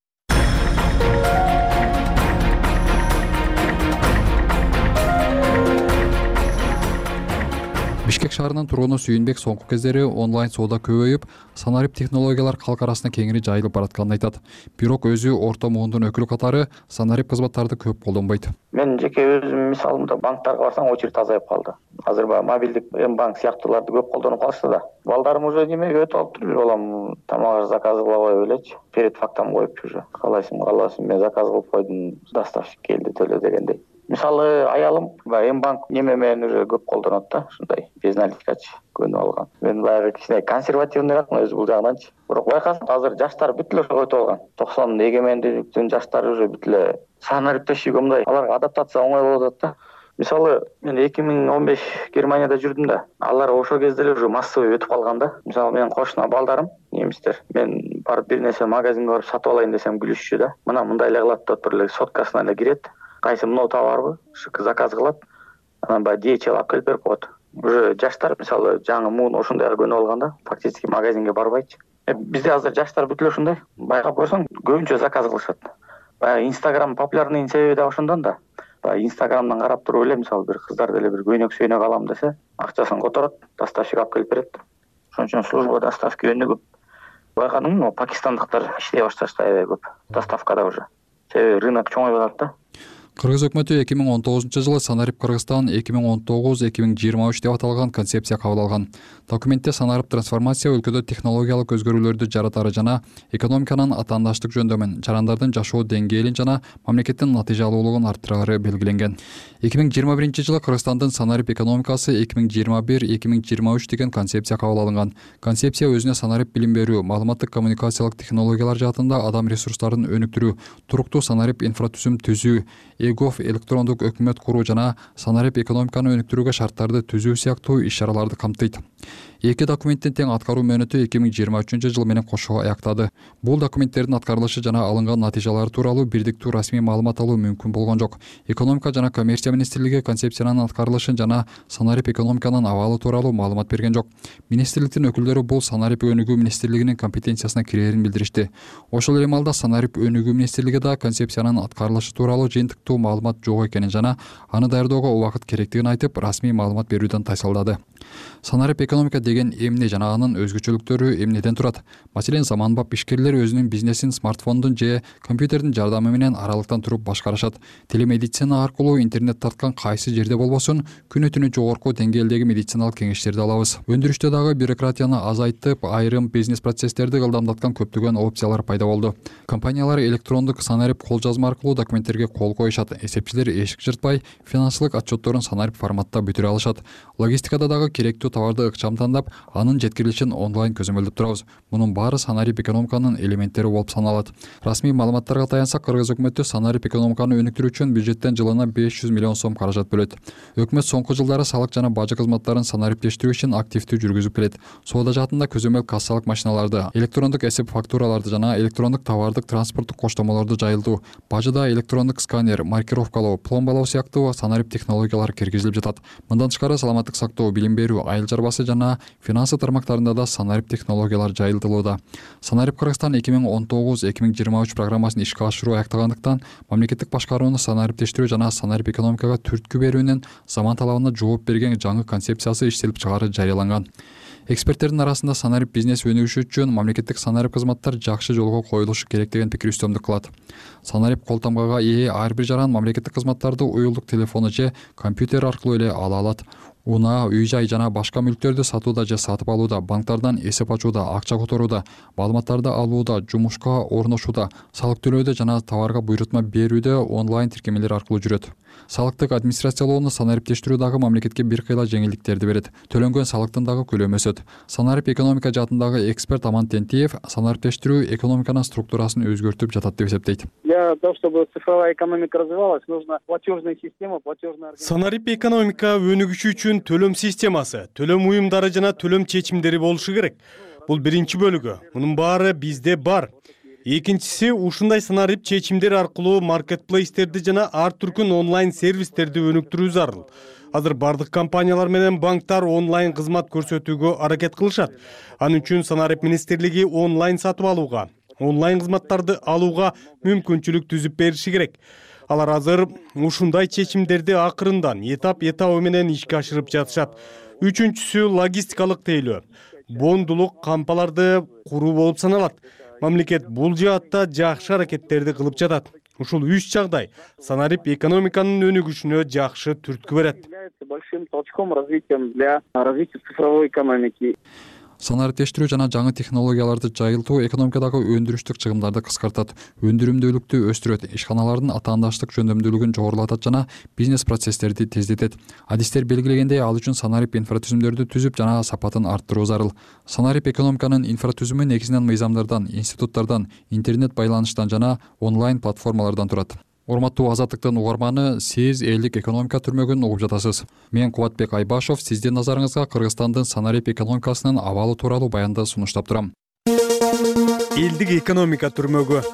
Бишкек шаарынын тургуну Сүйүнбек соңку кездери онлайн соода көбөйүп, санарип технологиялар калк арасында кеңири жайылып баратканын айтат. Бирок өзү орто муундун өкүлү катары санарип кызматтарды көп колдонбойт. Мен жеке өзүм мисалымда банктарга барсаң очередь азайып калды. Азыр баягы мобилдик М-банк сыяктууларды көп колдонуп калышты да. Балдарым уже немеге өтүп алыптыр, бир балам тамак заказ кылабай элечи. Перед фактам коюп уже. Калайсың, каласың, мен заказ кылып койдум, доставщик келди төлө дегендей. Мисалы аялым баягы М-банк неме менен уже көп колдонот да, ушундай безналикачы көнүп алган. Мен баягы кичине консервативныйракмын өзү бул жагынан. Бирок байкасам азыр жаштар бүт эле ошого өтүп алган. токсон эгемендиктин жаштары уже бүт эле санариптешүүгө мындай аларга адаптация оңой болуп атат да. Мисалы мен эки миң он беш Германияда жүрдүм да. Алар ошол кезде эле уже массовый өтүп калган да. Мисалы менин кошуна балдарым, немистер, мен барып бир нерсе магазинге барып сатып алайын десем күлүшчү да. Мына мындай эле кылат деп бир эле соткасына эле кирет. Кайсы мынау товарбы, заказ кылат, анан баягы ди эйч эл алып келип берип коет. Уже жаштар мисалы жаңы муун ошондойго көнүп алган да, фактически магазинге барбайчы. Бизде азыр жаштар бүт эле ушундай. Байкап көрсөң, көбүнчө заказ кылышат. Баягы Инстаграм популярный себеби да ошондон да. Баягы Инстаграмдан карап туруп эле мисалы бир кыздар деле бир көйнөк-сөйнөк алам десе, акчасын которот, доставщик алып келип берет. Ошон үчүн служба доставки өнүгүп, байкадыңбы, пакистандыктар иштей башташты аябай көп доставкада уже. Себеби рынок чоңоюп атат да. Кыргыз өкмөтү эки миң он тогузунчу жылы Санарип Кыргызстан эки миң он тогуз эки миң жыйырма үч деп аталган концепция кабыл алган. Документте санарип трансформация өлкөдө технологиялык өзгөрүүлөрдү жаратары жана экономиканын атаандаштык жөндөмүн, жарандардын жашоо деңгээлин жана мамлекеттин натыйжалуулугун арттырары белгиленген. эки миң жыйырма биринчи жылы Кыргызстандын санарип экономикасы эки миң жыйырма бир эки миң жыйырма үч деген концепция кабыл алынган. Концепция өзүнө санарип билим берүү, маалыматтык коммуникациялык технологиялар жаатында адам ресурстарын өнүктүрүү, туруктуу санарип инфратүзүм түзүү, эгов электрондук өкмөт куруу жана санарип экономиканы өнүктүрүүгө шарттарды түзүү сыяктуу иш-чараларды камтыйт. Эки документтин тең аткаруу мөөнөтү эки миң жыйырма үчүнчү жыл менен кошо аяктады. Бул документтердин аткарылышы жана алынган натыйжалар тууралуу бирдиктүү расмий маалымат алуу мүмкүн болгон жок. Экономика жана коммерция министрлиги концепциянын аткарылышын жана санарип экономиканын абалы тууралуу маалымат берген жок. Министрликтин өкүлдөрү бул санарип өнүгүү министрлигинин компетенциясына кирерин билдиришти. Ошол эле маалда санарип өнүгүү министрлиги да концепциянын аткарылышы тууралуу жыйынтыктуу маалымат жок экенин жана аны даярдоого убакыт керектигин айтып, расмий маалымат берүүдөн тайсалдады. Санарип экономика деген эмне жана анын өзгөчөлүктөрү эмнеден турат? Маселен, заманбап ишкерлер өзүнүн бизнесин смартфондун же компьютердин жардамы менен аралыктан туруп башкарышат. Телемедицина аркылуу интернет тарткан кайсы жерде болбосун, күнү түнү жогорку деңгээлдеги медициналык кеңештерди алабыз. Өндүрүштө дагы бюрократияны азайтып, айрым бизнес процесстерди ылдамдаткан көптөгөн опциялар пайда болду. Компаниялар электрондук санарип кол жазма аркылуу документтерге кол коюшат. алышат. Эсепчилер эшик жыртпай финансылык отчетторун санарип форматта бүтүрө алышат. Логистикада дагы керектүү товарды ыкчам тандап, анын жеткирилишин онлайн көзөмөлдөп турабыз. Мунун баары санарип экономиканын элементтери болуп саналат. Расмий маалыматтарга таянсак, Кыргыз өкмөтү санарип экономиканы өнүктүрүү үчүн бюджеттен жылына беш жүз миллион сом каражат бөлөт. Өкмөт соңку жылдары салык жана бажы кызматтарын санариптештирүү ишин активдүү жүргүзүп келет. Соода жаатында көзөмөл кассалык машиналарды, электрондук эсеп фактураларды жана электрондук товардык транспорттук коштомолорду жайылтуу, бажыда электрондук сканер, маркировкалоо, пломбалоо сыяктуу санарип технологиялары киргизилип жатат. Мындан тышкары саламаттык сактоо, билим берүү, айыл чарбасы жана финансы тармактарында да санарип технологиялар жайылтылууда. Санарип Кыргызстан эки миң он тогуз эки миң жыйырма үч программасын ишке ашыруу аяктагандыктан, мамлекеттик башкарууну санариптештирүү жана санарип экономикага түрткү берүүнүн заман талабына жооп берген жаңы концепциясы иштелип чыгаары жарыяланган. Эксперттердин арасында санарип бизнес өнүгүшү үчүн мамлекеттик санарип кызматтар жакшы жолго коюлушу керек деген пикир үстөмдүк кылат. Санарип кол тамгага ээ ар бир жаран мамлекеттик кызматтарды уюлдук телефону же компьютер аркылуу эле ала алат. Унаа, үй-жай жана башка мүлктөрдү сатууда же сатып алууда, банктардан эсеп ачууда, акча которууда, маалыматтарды алууда, жумушка орношууда, салык төлөөдө жана товарга буйрутма берүүдө онлайн тиркемелер аркылуу жүрөт. Салыктык администрациялоону санариптештирүү дагы мамлекетке бир кыйла жеңилдиктерди берет. Төлөнгөн салыктын дагы көлөмү өсөт. Санарип экономика жаатындагы эксперт Аман Тентиев санариптештирүү экономиканын структурасын өзгөртүп жатат деп эсептейт. Для того, чтобы цифровая экономика развивалась, нужна платежная система, платежная организация. Санарип экономика өнүгүшү үчүн төлөм системасы, төлөм уюмдары жана төлөм чечимдери болушу керек. Бул биринчи бөлүгү. Мунун баары бизде бар. Экинчиси, ушундай санарип чечимдер аркылуу маркетплейстерди жана ар түркүн онлайн сервистерди өнүктүрүү зарыл. Азыр бардык компаниялар менен банктар онлайн кызмат көрсөтүүгө аракет кылышат. Анын үчүн санарип министрлиги онлайн сатып алууга, онлайн кызматтарды алууга мүмкүнчүлүк түзүп бериши керек. Алар азыр ушундай чечимдерди акырындан этап этабы менен ишке ашырып жатышат. Үчүнчүсү логистикалык тейлөө. Бондулук кампаларды куруу болуп саналат. Мамлекет бул жаатта жакшы аракеттерди кылып жатат. Ушул үч жагдай санарип экономиканын өнүгүшүнө жакшы түрткү берет. Большим толчком развитием для развития цифровой экономики. Санариптештирүү жана жаңы технологияларды жайылтуу экономикадагы өндүрүштүк чыгымдарды кыскартат, өндүрүмдүүлүктү өстүрөт, ишканалардын атаандаштык жөндөмдүүлүгүн жогорулатат жана бизнес процесстерди тездетет. Адистер белгилегендей, ал үчүн санарип инфратүзүмдөрдү түзүп жана сапатын арттыруу зарыл. Санарип экономиканын инфратүзүмү негизинен мыйзамдардан, институттардан, интернет байланыштан жана онлайн платформалардан турат. Урматтуу Азаттыктын угарманы, сиз элдик экономика түрмөгүн угуп жатасыз. Мен Кубатбек Айбашов сиздин назарыңызга Кыргызстандын санарип экономикасынын абалы тууралуу баянды сунуштап турам. Элдик экономика түрмөгү.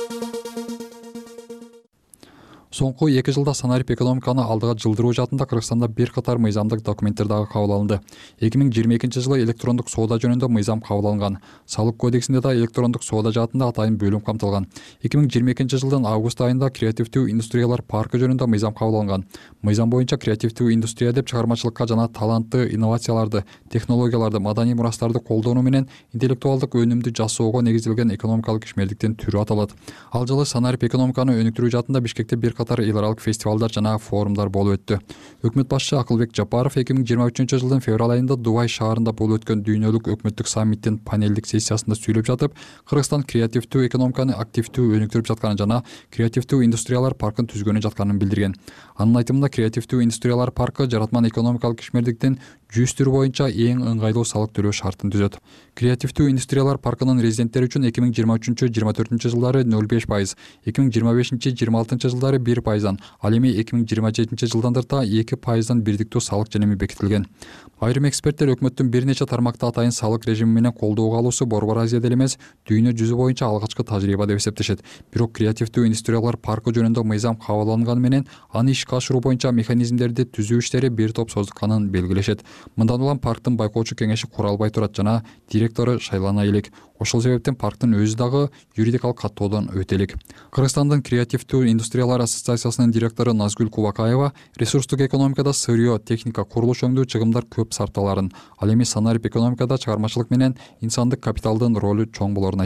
Соңку эки жылда санарип экономиканы алдыга жылдыруу жаатында Кыргызстанда бир катар мыйзамдык документтер дагы кабыл алынды. эки миң жыйырма экинчи жылы электрондук соода жөнүндө мыйзам кабыл алынган. Салык кодексинде да электрондук соода жаатында атайын бөлүм камтылган. эки миң жыйырма экинчи жылдын август айында креативдүү индустриялар паркы жөнүндө мыйзам кабыл алынган. Мыйзам боюнча креативдүү индустрия деп чыгармачылыкка жана талантты, инновацияларды, технологияларды, маданий мурастарды колдонуу менен интеллектуалдык өнүмдү жасоого негизделген экономикалык ишмердиктин түрү аталат. Ал жылы санарип экономиканы өнүктүрүү жаатында Бишкекте бир катар эл аралык фестивалдар жана форумдар болуп өттү. Өкмөт башчы Акылбек Жапаров эки миң жыйырма үчүнчү жылдын февраль айында Дубай шаарында болуп өткөн дүйнөлүк өкмөттүк саммиттин панелдик сессиясында сүйлөп жатып, Кыргызстан креативдүү экономиканы активдүү өнүктүрүп жатканын жана креативдүү индустриялар паркын түзгөнү жатканын билдирген. Анын айтымында креативдүү индустриялар паркы жаратман экономикалык ишмердиктин жүз түрү боюнча эң ыңгайлуу салык төлөө шартын түзөт. Креативдүү индустриялар паркынын резиденттери үчүн эки миң жыйырма үчүнчү жыйырма төртүнчү жылдары ноль беш пайыз, эки миң жыйырма бешинчи жыйырма алтынчы жылдары бир пайыздан, ал эми эки миң жыйырма жетинчи жылдан тарта эки пайыздан бирдиктүү салык жөнөмү бекитилген. Айрым эксперттер өкмөттүн бир нече тармакта атайын салык режими менен колдоого алуусу Борбор Азияда эле эмес, дүйнө жүзү боюнча алгачкы тажрыйба деп эсептешет. Бирок креативдүү индустриялар паркы жөнүндө мыйзам кабыл алынганы менен аны ишке ашыруу боюнча механизмдерди түзүү иштери бир топ создукканын белгилешет. Мындан улам парктын байкоочу кеңеши куралбай турат жана директору шайлана элек. Ошол себептен парктын өзү дагы юридикалык каттоодон өтө элек. Кыргызстандын креативдүү индустриялар ассоциациясынын директору Назгүл Кубакаева ресурстук экономикада сырьё, техника, курулуш өңдүү чыгымдар көп сарпталарын, ал эми санарип экономикада чыгармачылык менен инсандык капиталдын ролу чоң болорун айтат.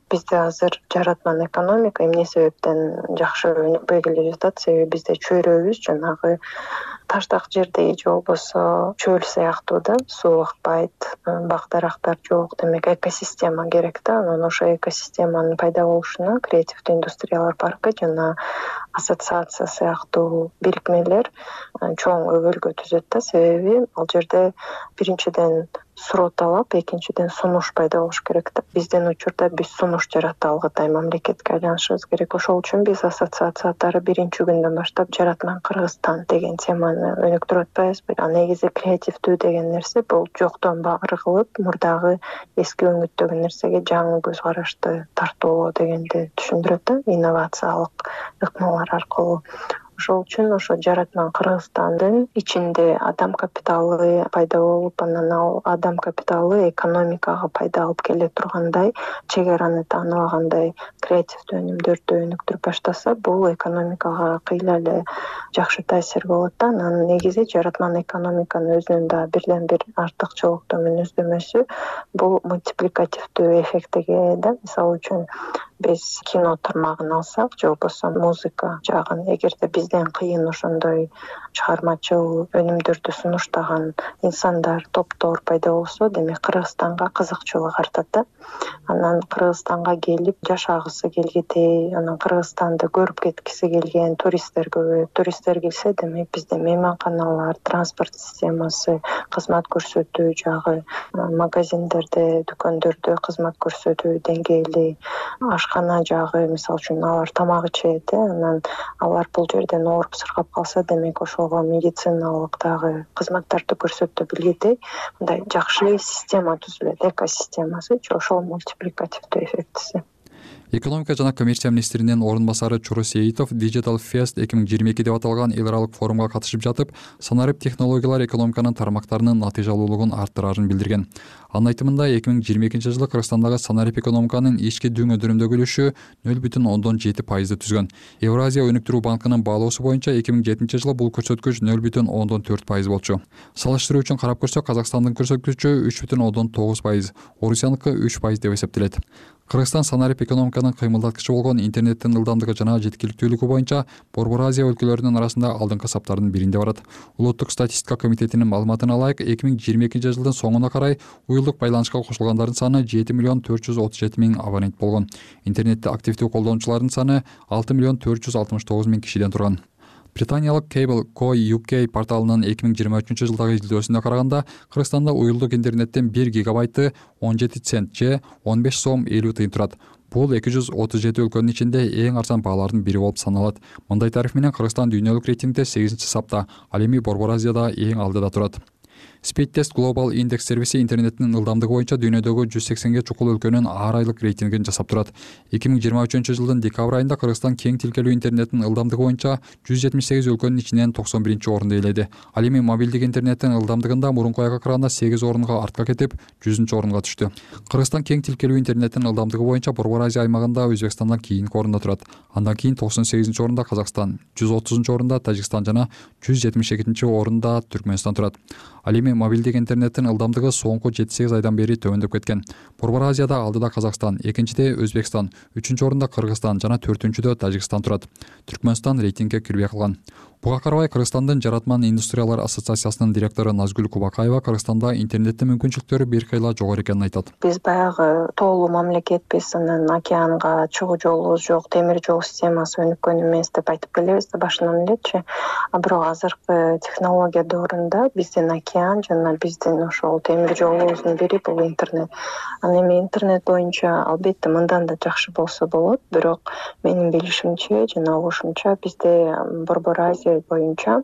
бизде азыр жаратман экономика эмне себептен жакшы өнүкпөй келе жатат? Себеби бизде чөйрөбүз жанагы таштак жердей же болбосо чөл сыяктуу да, суу акпайт, бак дарактар жок. Демек экосистема керек да. Анан ошо экосистеманын пайда болушуна креативдүү индустриялар паркы жана ассоциация сыяктуу бирикмелер чоң өбөлгө түзөт да. Себеби ал жерде биринчиден суроо талап, экинчиден сунуш пайда болуш керек да. Биздин учурда биз сунуш жарата алгыдай мамлекетке айланышыбыз керек. Ошол үчүн биз ассоциация катары биринчи күндөн баштап жаратман Кыргызстан деген теманы өнүктүрүп атпайбызбы? А негизи креативдүү деген нерсе бул жоктон бар кылып, мурдагы эски өңүттөгү нерсеге жаңы көз карашты тартуу дегенди түшүндүрөт да, инновациялык ыкмалар аркылуу. Ошол үчүн ошо жаратман Кыргызстандын ичинде адам капиталы пайда болуп, анан ал адам капиталы экономикага пайда алып келе тургандай, чек араны тааныбагандай креативдүү өнүмдөрдү өнүктүрүп баштаса, бул экономикага кыйла эле жакшы таасир болот да. Анан негизи жаратман экономиканын өзүнүн да бирден бир артыкчылыктуу мүнөздөмөсү бул мультипликативдүү эффектиге да. Мисалы үчүн биз кино тармагын алсак, же болбосо музыка жагын, эгерде бизден кыйын ошондой чыгармачыл өнүмдөрдү сунуштаган инсандар, топтор пайда болсо, демек Кыргызстанга кызыкчылык артат да. Анан Кыргызстанга келип жашагысы келгидей, анан Кыргызстанды көрүп кеткиси келген туристтер көбөйөт. Туристтер келсе, демек бизде мейманканалар, транспорт системасы, кызмат көрсөтүү жагы, магазиндерде, дүкөндөрдө кызмат көрсөтүү деңгээли, ашкана жагы, мисалы үчүн алар тамак ичет, анан алар бул жерден ооруп сыргап калса, демек ошого медициналык дагы кызматтарды көрсөтө билгидей мындай жакшы система түзүлөт, экосистемасы, ошол мультипликативдүү эффектиси. Экономика жана коммерция министринин орун басары Чуру Сейитов Digital Fest эки миң жыйырма эки деп аталган эл аралык форумга катышып жатып, санарип технологиялар экономиканын тармактарынын натыйжалуулугун арттырарын билдирген. Анын айтымында эки миң жыйырма экинчи жылы Кыргызстандагы санарип экономиканын ички дүң-өдүрүмдөгү үлүшү нөл бүтүн ондон жети пайызды түзгөн. Евразия өнүктүрүү банкынын баалоосу боюнча эки миң жетинчи жылы бул көрсөткүч нөл бүтүн ондон төрт пайыз болчу. Салыштыруу үчүн карап көрсөк, Казакстандын көрсөткүчү үч бүтүн ондон тогуз пайыз, Орусияныкы үч пайыз деп эсептелет. Кыргызстан санарип экономиканын кыймылдаткычы болгон интернеттин ылдамдыгы жана жеткиликтүүлүгү боюнча Борбор Азия өлкөлөрүнүн арасында алдыңкы саптардын биринде барат. Улуттук статистика комитетинин маалыматына ылайык, эки миң жыйырма экинчи жылдын соңуна карай уюлдук байланышка кошулгандардын саны жети миллион төрт жүз отуз жети миң абонент болгон. Интернетти активдүү колдонуучулардын саны алты миллион төрт жүз алтымыш тогуз миң кишиден турган. Британиялык Cable Co ю кей порталынын эки миң жыйырма үчүнчү жылдагы изилдөөсүнө караганда, Кыргызстанда уюлдук интернеттен бир гигабайты он жети цент же он беш сом элүү тыйын турат. Бул эки жүз отуз жети өлкөнүн ичинде эң арзан баалардын бири болуп саналат. Мындай тариф менен Кыргызстан дүйнөлүк рейтингде сегизинчи сапта, ал эми Борбор Азияда эң алдыда турат. Speedtest Global Index сервиси интернеттин ылдамдыгы боюнча дүйнөдөгү жүз сексенге чукул өлкөнүн ар айлык рейтингин жасап турат. эки миң жыйырма үчүнчү жылдын декабрь айында Кыргызстан кең тилкелүү интернеттин ылдамдыгы боюнча жүз жетимиш сегиз өлкөнүн ичинен токсон биринчи орунду ээледи. Ал эми мобилдик интернеттин ылдамдыгында мурунку айга караганда сегиз орунга артка кетип, жүзүнчү орунга түштү. Кыргызстан кең тилкелүү интернеттин ылдамдыгы боюнча Борбор Азия аймагында Өзбекстандан кийинки орунда турат. Андан кийин токсон сегизинчи орунда Казакстан, жүз отузунчу орунда Тажикстан жана жүз жетимиш экинчи орунда Түркмөнстан турат. Ал эми мобилдик интернеттин ылдамдыгы соңку жети сегиз айдан бери төмөндөп кеткен. Борбор Азияда алдыда Казакстан, экинчиде Өзбекстан, үчүнчү орунда Кыргызстан жана төртүнчүдө Тажикстан турат. Түркмөнстан рейтингге кирбей калган. Буга карабай Кыргызстандын Жаратман индустриялар ассоциациясынын директору Назгүл Кубакаева Кыргызстанда интернеттин мүмкүнчүлүктөрү бир кыйла жогору экенин айтат. Биз баягы тоолуу мамлекетпиз, анан океанга чыгуу жолубуз жок, темир жол системасы өнүккөн эмес деп айтып келебиз да башынан элечи. А бирок азыркы технология доорунда биздин океан жана биздин ошол темир жолубуздун бири бул интернет. Анан эми интернет боюнча албетте мындан да жакшы болсо болот, бирок менин билишимче жана угушумча бизде Борбор Азия боюнча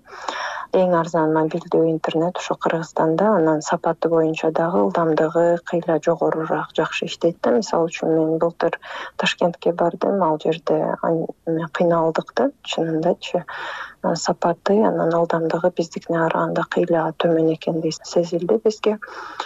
эң арзан мобилдүү интернет ошо Кыргызстанда, анан сапаты боюнча дагы ылдамдыгы кыйла жогорураак жакшы иштейт да. Мисалы үчүн мен былтыр Ташкентке бардым, ал жерде кыйналдык да, чынындачы. Сапаты, анан ылдамдыгы биздикине караганда кыйла төмөн экендей сезилди бизге.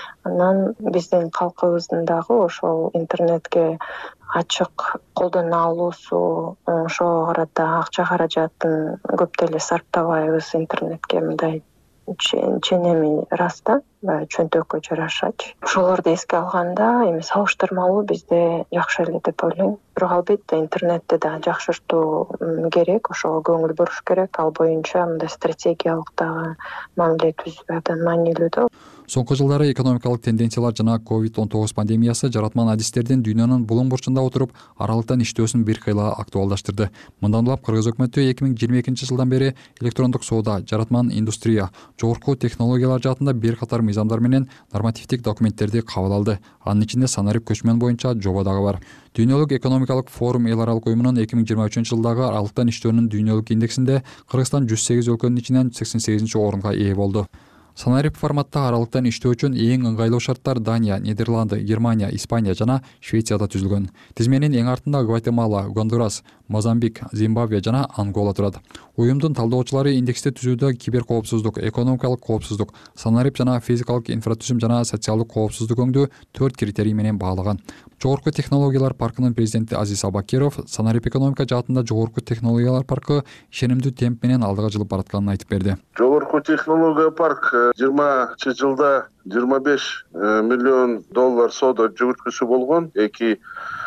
Анан биздин калкыбыздын дагы ошол интернетке ачык колдоно алуусу, ошого карата акча каражатын көп деле сарптабайбыз интернетке, мындай ченеми рас да. баягы чөнтөккө жарашачы. Ошолорду эске алганда эми салыштырмалуу бизде жакшы эле деп ойлойм. Бирок албетте интернетти да жакшыртуу керек, ошого көңүл буруш керек. Ал боюнча мындай стратегиялык дагы мамиле түзүү абдан маанилүү да. Соңку жылдары экономикалык тенденциялар жана ковид он тогуз пандемиясы жаратман адистердин дүйнөнүн булуң бурчунда отуруп аралыктан иштөөсүн бир кыйла актуалдаштырды. Мындан улам Кыргыз өкмөтү эки миң жыйырма экинчи жылдан бери электрондук соода, жаратман индустрия, жогорку технологиялар жаатында бир катар мыйзамдар менен нормативдик документтерди кабыл алды. Анын ичинде санарип көчмөн боюнча жоба дагы бар. Дүйнөлүк экономикалык форум эл аралык уюмунун эки миң жыйырма үчүнчү жылдагы аралыктан иштөөнүн дүйнөлүк индексинде Кыргызстан жүз сегиз өлкөнүн ичинен сексен сегизинчи орунга ээ болду. Санарип форматта аралыктан иштөө үчүн эң ыңгайлуу шарттар Дания, Нидерланды, Германия, Испания жана Швецияда түзүлгөн. Тизменин эң артында Гватемала, Гондурас, Мозамбик, Зимбабве жана Ангола турат. Уюмдун талдоочулары индексти түзүүдө кибер коопсуздук, экономикалык коопсуздук, санарип жана физикалык инфратүзүм жана социалдык коопсуздук өңдүү төрт критерий менен баглаган. Жогорку технологиялар паркынын президенти Азиз Абакиров санарип экономика жаатында жогорку технологиялар паркы ишенимдүү темп менен алдыга жылып баратканын айтып берди. Жогорку технология парк жыйырманчы жылда жыйырма беш миллион доллар соода жүгүрткүсү болгон, эки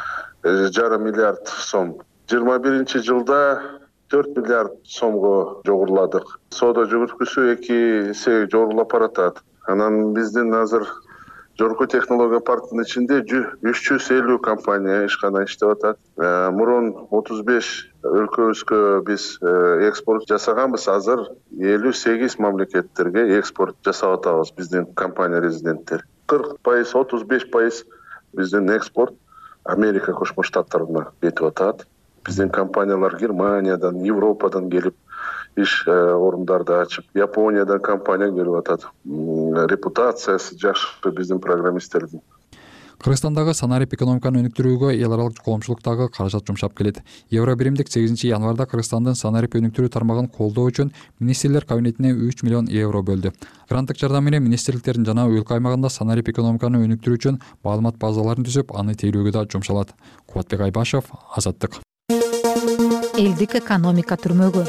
жарым миллиард сом. жыйырма биринчи жылда төрт миллиард сомго жогоруладык. Соода жүгүрткүсү эки эсе жогорулап баратат. Анан биздин азыр жогорку технология парктын ичинде үч жүз элүү компания ишкана иштеп атат. Мурун отуз беш өлкөбүзгө биз экспорт жасаганбыз, азыр элүү сегиз мамлекеттерге экспорт жасап атабыз биздин компания резиденттери. кырк пайыз, отуз беш пайыз биздин экспорт Америка Кошмо Штаттарына кетип атат. Биздин компаниялар Германиядан, Европадан келип иш орундарды ачып, Япониядан компания келип атат. Репутациясы жакшы биздин программисттердин. Кыргызстандагы санарип экономиканы өнүктүрүүгө эл аралык коомчулуктагы каражат жумшап келет. Евро биримдик сегизинчи январда Кыргызстандын санарип өнүктүрүү тармагын колдоо үчүн министрлер кабинетине үч миллион евро бөлдү. Гранттык жардам менен министрликтердин жана өлкө аймагында санарип экономиканы өнүктүрүү үчүн маалымат базаларын түзүп, аны тейлөөгө да жумшалат. Кубатбек Айбашев, Азаттык. Элдик экономика түрмөгү.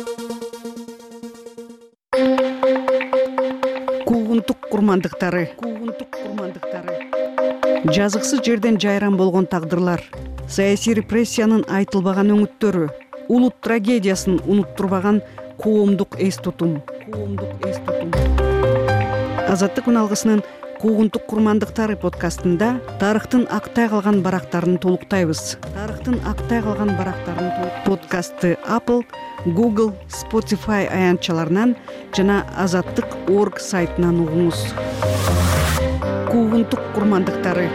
Куугунтук курмандыктары. Куугунтук курмандыктары. Жазыксыз жерден жайран болгон тагдырлар, саясий репрессиянын айтылбаган өңүттөрү, улут трагедиясын унуттурбаган коомдук эс тутум. Коомдук эс тутум. Азаттык үналгысынын Куугунтук курмандыктары подкастында тарыхтын актай калган барактарын толуктайбыз. Тарыхтын актай калган барактарын подкастты Apple, Google, Spotify аянтчаларынан жана азаттык точка орг сайтынан угуңуз. Куугунтук курмандыктары.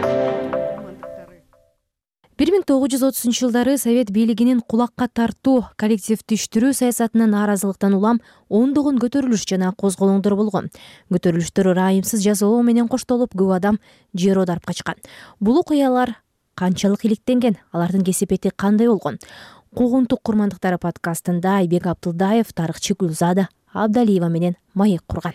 бир миң тогуз жүз отузунчу жылдары Совет бийлигинин кулакка тартуу, коллективдештирүү саясатына нааразылыктан улам ондогон көтөрүлүш жана козголоңдор болгон. Көтөрүлүштөр ырайымсыз жазалоо менен коштолуп, көп адам жер оодарып качкан. Бул окуялар канчалык иликтенген, алардын кесепети кандай болгон? Куугунтук курмандыктары подкастында Айбек Абдылдаев, тарыхчы Гүлзада Абдалиева менен маек курган.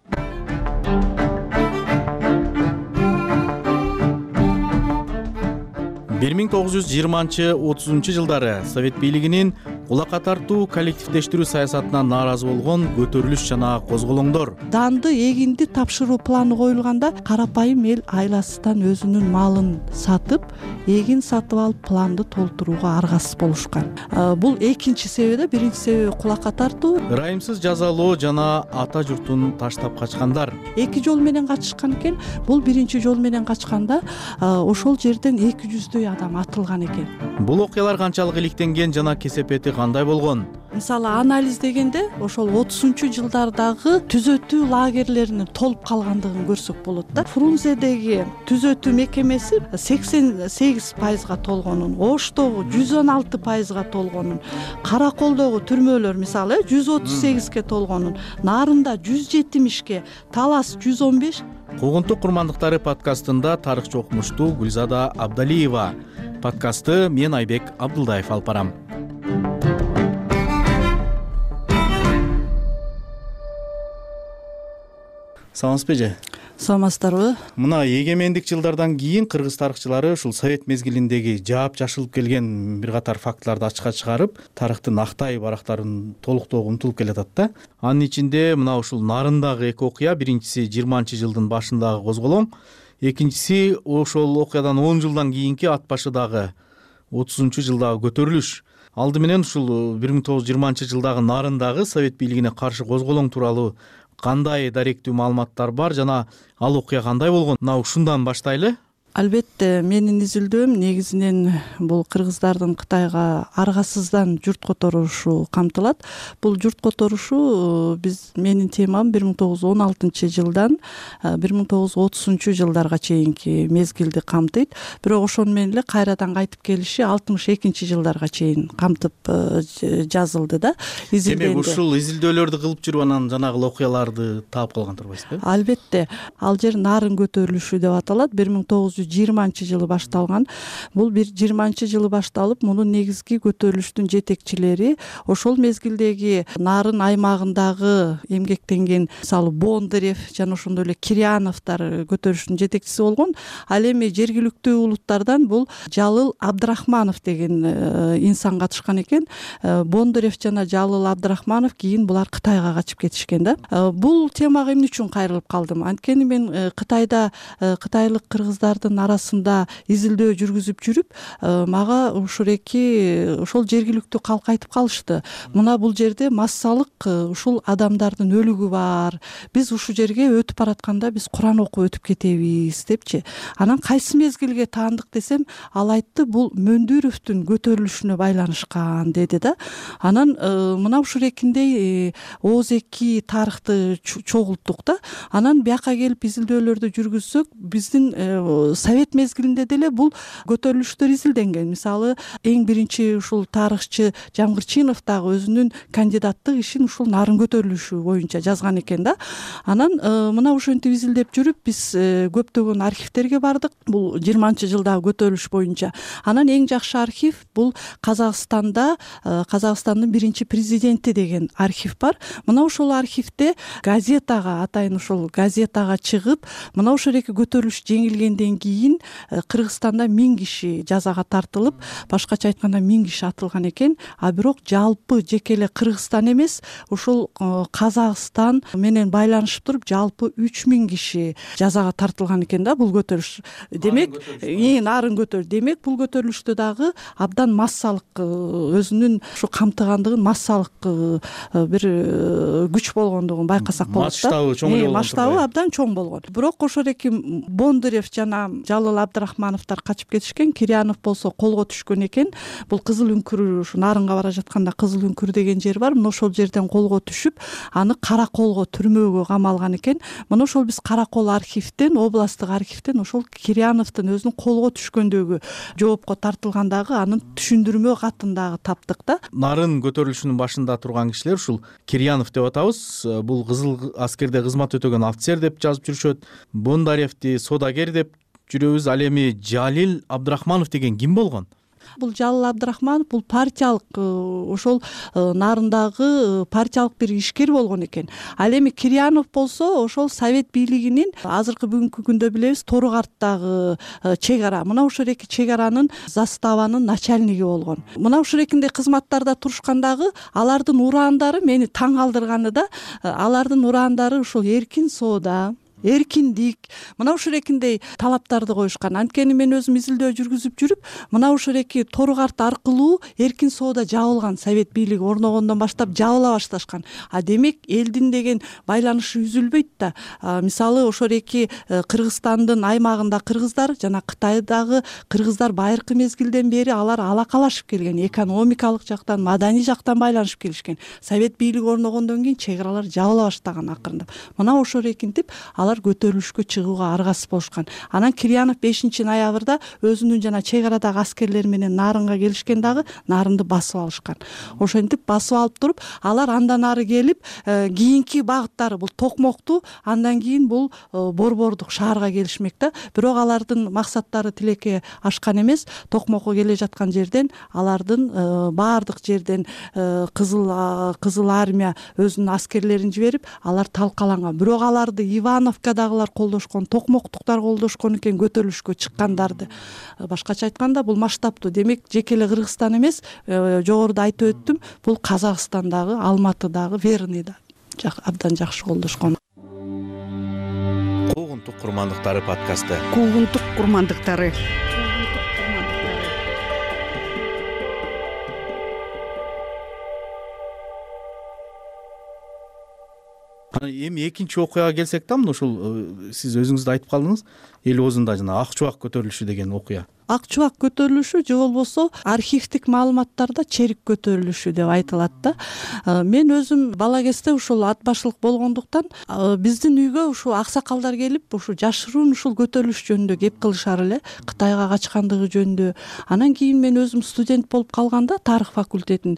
бир миң тогуз жүз жыйырманчы отузунчу жылдары Совет бийлигинин кулакка тартуу, коллективдештирүү саясатына нааразы болгон көтөрүлүш жана козголоңдор. Данды, эгинди тапшыруу планы коюлганда карапайым эл айласынан өзүнүн малын сатып, эгин сатып алып планды толтурууга аргасыз болушкан. Бул экинчи себеби, биринчи себеби кулакка тартуу. Ырайымсыз жазалоо жана ата журтун таштап качкандар. Эки жол менен качышкан экен. Бул биринчи жол менен качканда ошол жерден эки жүздөй адам атылган экен. Бул окуялар канчалык иликтенген жана кесепети кандай болгон? Мисалы анализ дегенде ошол отузунчу жылдардагы түзөтүү лагерлеринин толуп калгандыгын көрсөк болот да. Фрунзедеги түзөтүү мекемеси сексен сегиз пайызга толгонун, Оштогу жүз он алты пайызга толгонун, Караколдогу түрмөлөр мисалы жүз отуз сегизге толгонун, Нарында жүз жетимишке, Талас жүз он беш. Куугунтук курмандыктары подкастында тарыхчы окумуштуу Гүлзада Абдалиева. Подкастты мен Айбек Абдылдаев алып барам. Саламатсызбы эже? саламатсыздарбы? Мына эгемендик жылдардан кийин кыргыз тарыхчылары ушул совет мезгилиндеги жаап жашылып келген бир катар фактыларды ачыкка чыгарып, тарыхтын актай барактарын толуктоого умтулуп келатат да. Анын ичинде мына ушул Нарындагы эки окуя, биринчиси жыйырманчы жылдын башындагы козголоң, экинчиси ошол окуядан он жылдан кийинки ат башыдагы отузунчу жылдагы көтөрүлүш. Алды менен ушул бир миң тогуз жүз жыйырманчы жылдагы Нарындагы совет бийлигине каршы козголоң тууралуу кандай даректүү маалыматтар бар жана ал окуя кандай болгон? Мына ушундан баштайлы. Албетте, менин изилдөөм негизинен бул кыргыздардын Кытайга аргасыздан журт которушу камтылат. Бул журт которушу биз менин темам бир миң тогуз жүз он алтынчы жылдан бир миң тогуз жүз отузунчу жылдарга чейинки мезгилди камтыйт. Бирок ошону менен эле кайрадан кайтып келиши алтымыш экинчи жылдарга чейин камтып жазылды да. Демек ушул изилдөөлөрдү кылып жүрүп анан жанагы окуяларды таап калган турбайсызбы? Албетте, ал жер Нарын көтөрүлүшү деп аталат. бир миң тогуз жүз жыйырманчы жылы башталган. Бул бир жыйырманчы жылы башталып, мунун негизги көтөрүлүштүн жетекчилери ошол мезгилдеги Нарын аймагындагы эмгектенген, мисалы Бондарев жана ошондой эле Киряновдор көтөрүлүштүн жетекчиси болгон. Ал эми жергиликтүү улуттардан бул Жалыл Абдрахманов деген инсан катышкан экен. Бондарев жана Жалыл Абдрахманов кийин булар Кытайга качып кетишкен да. Бул темага эмне үчүн кайрылып калдым? Анткени мен Кытайда кытайлык кыргыздардын арасында изилдөө жүргүзүп жүрүп, мага ушул эки ошол жергиликтүү калк айтып калышты. Мына бул жерде массалык ушул адамдардын өлүгү бар. Биз ушул жерге өтүп баратканда биз Куран окуп өтүп кетебиз депчи. Анан кайсы мезгилге таандык десем, ал айтты, бул Мөндүровдун көтөрүлүшүнө байланышкан деди да. Анан мына ушул экиндей ооз эки тарыхты чогулттук да. Анан бияка келип изилдөөлөрдү жүргүзсөк, биздин совет мезгилинде деле бул көтөрүлүштөр изилденген. Мисалы, эң биринчи ушул тарыхчы Жамгырчинов дагы өзүнүн кандидаттык ишин ушул Нарын көтөрүлүшү боюнча жазган экен да. Анан мына ошентип изилдеп жүрүп, биз көптөгөн архивтерге бардык. Бул жыйырманчы жылдагы көтөрүлүш боюнча. Анан эң жакшы архив бул Казакстанда Казакстандын биринчи президенти деген архив бар. Мына ошол архивде газетага, атайын ошол газетага чыгып, мына ошол эки көтөрүлүш жеңилгенден кийин Кыргызстанда миң киши жазага тартылып, башкача айтканда миң киши атылган экен. А бирок жалпы жеке эле Кыргызстан эмес, ушул Казакстан менен байланышып туруп, жалпы үч миң киши жазага тартылган экен да бул көтөрүлүш. Демек, Нарын көтөрүлүш. Демек, бул көтөрүлүштө дагы абдан массалык өзүнүн ушу камтыгандыгын массалык бир күч болгондугун байкасак болот да. Масштабы чоң болгон. Масштабы абдан чоң болгон. Бирок ошол эки Бондарев жана Жалыл Абдрахмановдор качып кетишкен. Кирянов болсо колго түшкөн экен. Бул Кызыл үңкүр, ушу Нарынга бара жатканда Кызыл үңкүр деген жер бар. Мына ошол жерден колго түшүп, аны Караколго түрмөгө камалган экен. Мына ошол биз Каракол архивден, областтык архивден ошол Киряновдун өзүнүн колго түшкөндөгү жоопко тартылгандагы анын түшүндүрмө катын дагы таптык да. Нарын көтөрүлүшүнүн башында турган кишилер ушул Кирянов деп атабыз. Бул кызыл аскерде кызмат өтөгөн офицер деп жазып жүрүшөт. Бондаревди содагер деп жүрөбүз. Ал эми Жалил Абдрахманов деген ким болгон? Бул Жалыл Абдрахманов бул партиялык ошол Нарындагы партиялык бир ишкер болгон экен. Ал эми Кирянов болсо ошол совет бийлигинин азыркы бүгүнкү күндө билебиз Торугарттагы чек ара. Мына ошол эки чек аранын заставанын начальниги болгон. Мына ошол экиндей кызматтарда турушкандагы алардын ураандары мени таң калтырганы да, алардын ураандары ушул эркин соода, эркиндик, мына ушул экиндей талаптарды коюшкан. Анткени мен өзүм изилдөө жүргүзүп жүрүп, мына ушул эки Торугарт аркылуу эркин соода жабылган, совет бийлиги орногондон баштап жабыла башташкан. А демек элдин деген байланышы үзүлбөйт да. Мисалы ошол эки Кыргызстандын аймагында кыргыздар жана Кытайдагы кыргыздар байыркы мезгилден бери алар алакалашып келген, экономикалык жактан, маданий жактан байланышып келишкен. Совет бийлиги орногондон кийин чек аралар жабыла баштаган акырындап. Мына ошол экинтип алар көтөрүлүшкө чыгууга аргасыз болушкан. Анан Кирянов бешинчи ноябрда өзүнүн жана чек арадагы аскерлери менен Нарынга келишкен дагы Нарынды басып алышкан. Ошентип басып алып туруп, алар андан ары келип, кийинки багыттары бул Токмокту, андан кийин бул Борбордук шаарга келишмек да. Бирок алардын максаттары тилекке ашкан эмес. Токмокко келе жаткан жерден алардын баардык жерден кызыл кызыл армия өзүнүн аскерлерин жиберип, алар талкаланган. Бирок аларды Иванов Африкадагылар колдошкон, токмоктуктар колдошкон экен көтөрүлүшкө чыккандарды. Башкача айтканда бул масштабтуу. Демек жеке эле Кыргызстан эмес, жогоруда айтып өттүм, бул Казакстандагы, Алматыдагы, Верныйда абдан жакшы колдошкон. Куугунтук курмандыктары подкасты. Куугунтук курмандыктары. Эми экинчи окуяга келсек да, мына ушул сиз өзүңүз да айтып калдыңыз, эл оозунда жана ак чубак көтөрүлүшү деген окуя. Ак чубак көтөрүлүшү же болбосо архивдик маалыматтарда черик көтөрүлүшү деп айтылат да. Мен өзүм бала кезде ушул ат башылык болгондуктан биздин үйгө ушу аксакалдар келип ушу жашыруун ушул көтөрүлүш жөнүндө кеп кылышар эле, Кытайга качкандыгы жөнүндө. Анан кийин мен өзүм студент болуп калганда тарых факультетин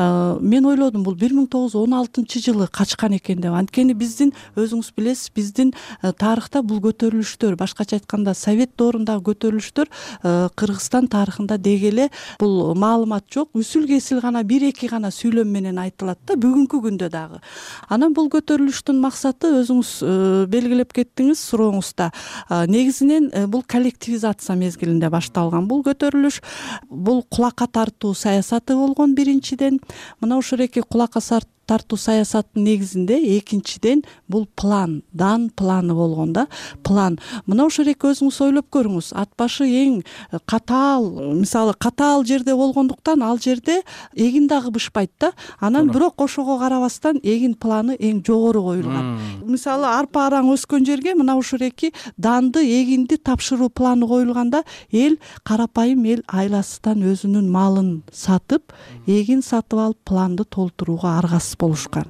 мен ойлодум, бул бир миң тогуз жүз он алтынчы жылы качкан экен деп. Анткени биздин өзүңүз билесиз, биздин тарыхта бул көтөрүлүштөр, башкача айтканда Совет доорундагы көтөрүлүштөр Кыргызстан тарыхында деги эле бул маалымат жок, үсүл кесил гана бир эки гана сүйлөм менен айтылат да, бүгүнкү күндө дагы. Анан бул көтөрүлүштүн максаты өзүңүз белгилеп кеттиңиз сурооңузда. Негизинен бул коллективизация мезгилинде башталган бул көтөрүлүш. Бул кулакка тартуу саясаты болгон биринчиден. Мына ушул эки кулакка тартуу саясаттын негизинде экинчиден бул план, дан планы болгон да. План. Мына ушул эки өзүңүз ойлоп көрүңүз. Ат башы эң катаал, мисалы катаал жерде болгондуктан ал жерде эгин дагы бышпайт да. Анан бирок ошого карабастан эгин планы эң жогору коюлган. Мисалы арпа араң өскөн жерге мына ушул эки данды, эгинди тапшыруу планы коюлганда, эл карапайым эл айласынан өзүнүн малын сатып, эгин сатып алып планды толтурууга аргасыз болушкан.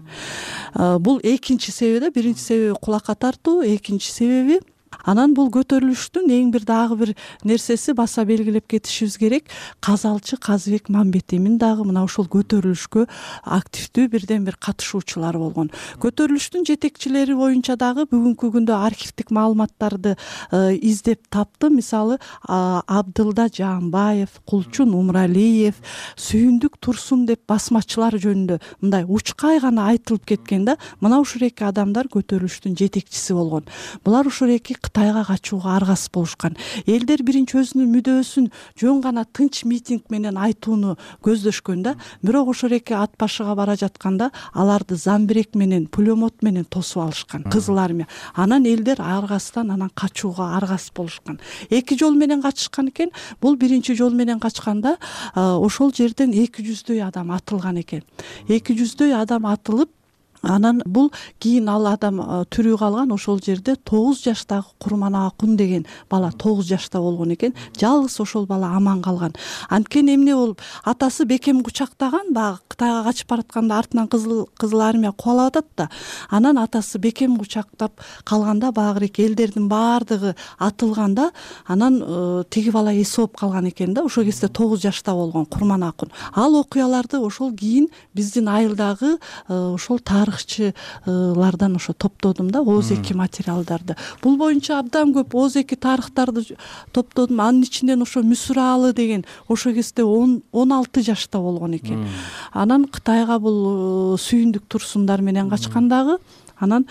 Бул экинчи себеби да, биринчи себеби кулакка тартуу, экинчи себеби анан бул көтөрүлүштүн эң бир дагы бир нерсеси баса белгилеп кетишибиз керек. Казалчы Казыбек Мамбетемин дагы мына ушул көтөрүлүшкө активдүү бирден бир катышуучулар болгон. Көтөрүлүштүн жетекчилери боюнча дагы бүгүнкү күндө архивдик маалыматтарды издеп таптым. Мисалы Абдылда Жаанбаев, Кулчун Умралиев, Сүйүндүк Турсун деп басмачылар жөнүндө мындай учкай гана айтылып кеткен да. Мына ушул эки адамдар көтөрүлүштүн жетекчиси болгон. Булар ушул эки Кытайга качууга аргасыз болушкан. Элдер биринчи өзүнүн мүдөөсүн жөн гана тынч митинг менен айтууну көздөшкөн да. Бирок ошол эки ат башыга бара жатканда аларды замбирек менен, пулемет менен тосуп алышкан, Кызыл армия. Анан элдер аргасыздан анан качууга аргасыз болушкан. Эки жол менен качышкан экен. Бул биринчи жол менен качканда ошол жерден эки жүздөй адам атылган экен. эки жүздөй адам атылып, анан бул кийин ал адам тирүү калган. Ошол жерде тогуз жаштагы Курманакун деген бала тогуз жашта болгон экен. Жалгыз ошол бала аман калган. Анткени эмне болуп, атасы бекем кучактаган, баягы Кытайга качып баратканда артынан кызыл кызыл армия кубалап атат да. Анан атасы бекем кучактап калганда багырек элдердин баардыгы атылганда, анан тиги бала эс алып калган экен да. Ошол кезде тогуз жашта болгон Курманакун. Ал окуяларды ошол кийин биздин айылдагы ошол тарыхчылардан ошо топтодум да, Ооз эки материалдарды. Бул боюнча абдан көп Ооз эки тарыхтарды топтодум. Анын ичинен ошо Мүсүралы деген ошол кезде он алты жашта болгон экен. Анан Кытайга бул Сүйүндүк Турсундар менен качкандагы. Анан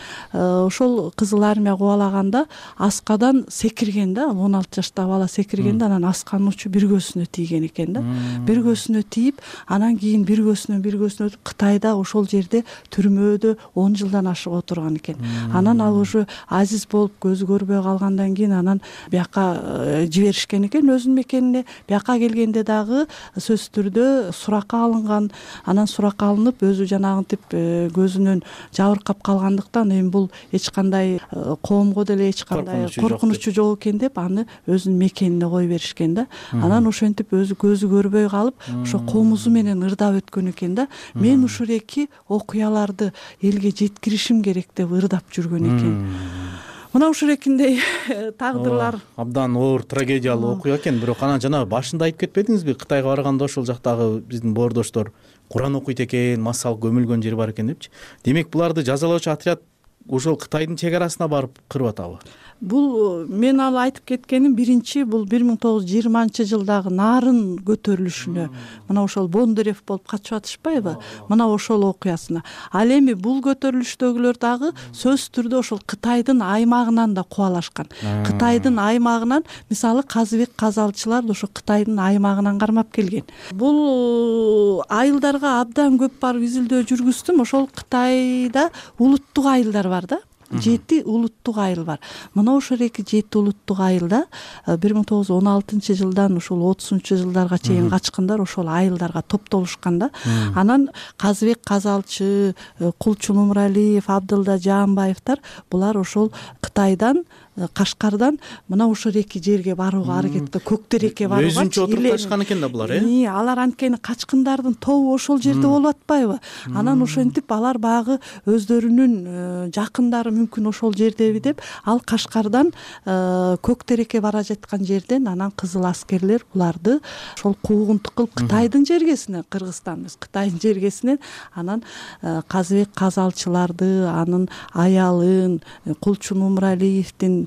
ошол кызыл армия кубалаганда аскадан секирген да, он алты жаштагы бала секиргенде, анан асканын учу бир көзүнө тийген экен да. Бир көзүнө тийип, анан кийин бир көзүнөн бир көзүнө өтүп, Кытайда ошол жерде түрмөдө он жылдан ашык отурган экен. Анан ал уже азиз болуп көзү көрбөй калгандан кийин анан бияка жиберишкен экен өзүнүн мекенине. Бияка келгенде дагы сөзсүз түрдө суракка алынган. Анан суракка алынып, өзү жанагынтип көзүнөн жабыркап калган. Эми бул эч кандай коомго деле эч кандай коркунучу жок экен деп аны өзүнүн мекенине кое беришкен да. Анан ошентип өзү көзү көрбөй калып, ошо комузу менен ырдап өткөн экен да. Мен ушул эки окуяларды элге жеткиришим керек деп ырдап жүргөн экен. Мына ушул экиндей тагдырлар абдан оор трагедиялуу окуя экен. Бирок анан жана башында айтып кетпедиңизби, Кытайга барганда ошол жактагы биздин боордоштор Куран окуйт экен, массал көмүлгөн жери бар экен депчи. Демек буларды жазалоочу отряд ошол Кытайдын чек арасына барып кырып атабы? бул мен ал айтып кеткеним биринчи бул бир миң тогуз жүз жыйырманчы жылдагы нарын көтөрүлүшүнө мына ошол Бондарев болуп катышып атышпайбы, мына ошол окуясына. Ал эми бул көтөрүлүштөгүлөр дагы сөзсүз түрдө ошол Кытайдын аймагынан да кубалашкан. Кытайдын аймагынан, мисалы Казыбек казалчылар ошо Кытайдын аймагынан кармап келген. Бул айылдарга абдан көп барып изилдөө жүргүздүм. Ошол Кытайда улуттук айылдар бар да. Жети улуттук айыл бар. Мына ошол эки жети улуттук айылда бир миң тогуз жүз он алтынчы жылдан ушул отузунчу жылдарга чейин качкындар ошол айылдарга топтолушкан да. Анан Казыбек казалчы, Кулчу Нумралиев, Абдылда Жаанбаевдер булар ошол Кытайдан, Кашкардан мына ошол эки жерге барууга аракетте, Көктерекке барууга өзүнчө отуруп калышкан экен да булар, э? Алар анткени качкындардын тобу ошол жерде болуп атпайбы? Анан ошентип алар багы өздөрүнүн жакындары мүмкүн ошол жердеби деп, ал Кашкардан Көктерекке бара жаткан жерден анан кызыл аскерлер буларды ошол куугунтук кылып Кытайдын жергесине, Кыргызстан эмес, Кытайдын жергесинен анан Казыбек казалчыларды, анын аялын, Кулчу Нумралиевдин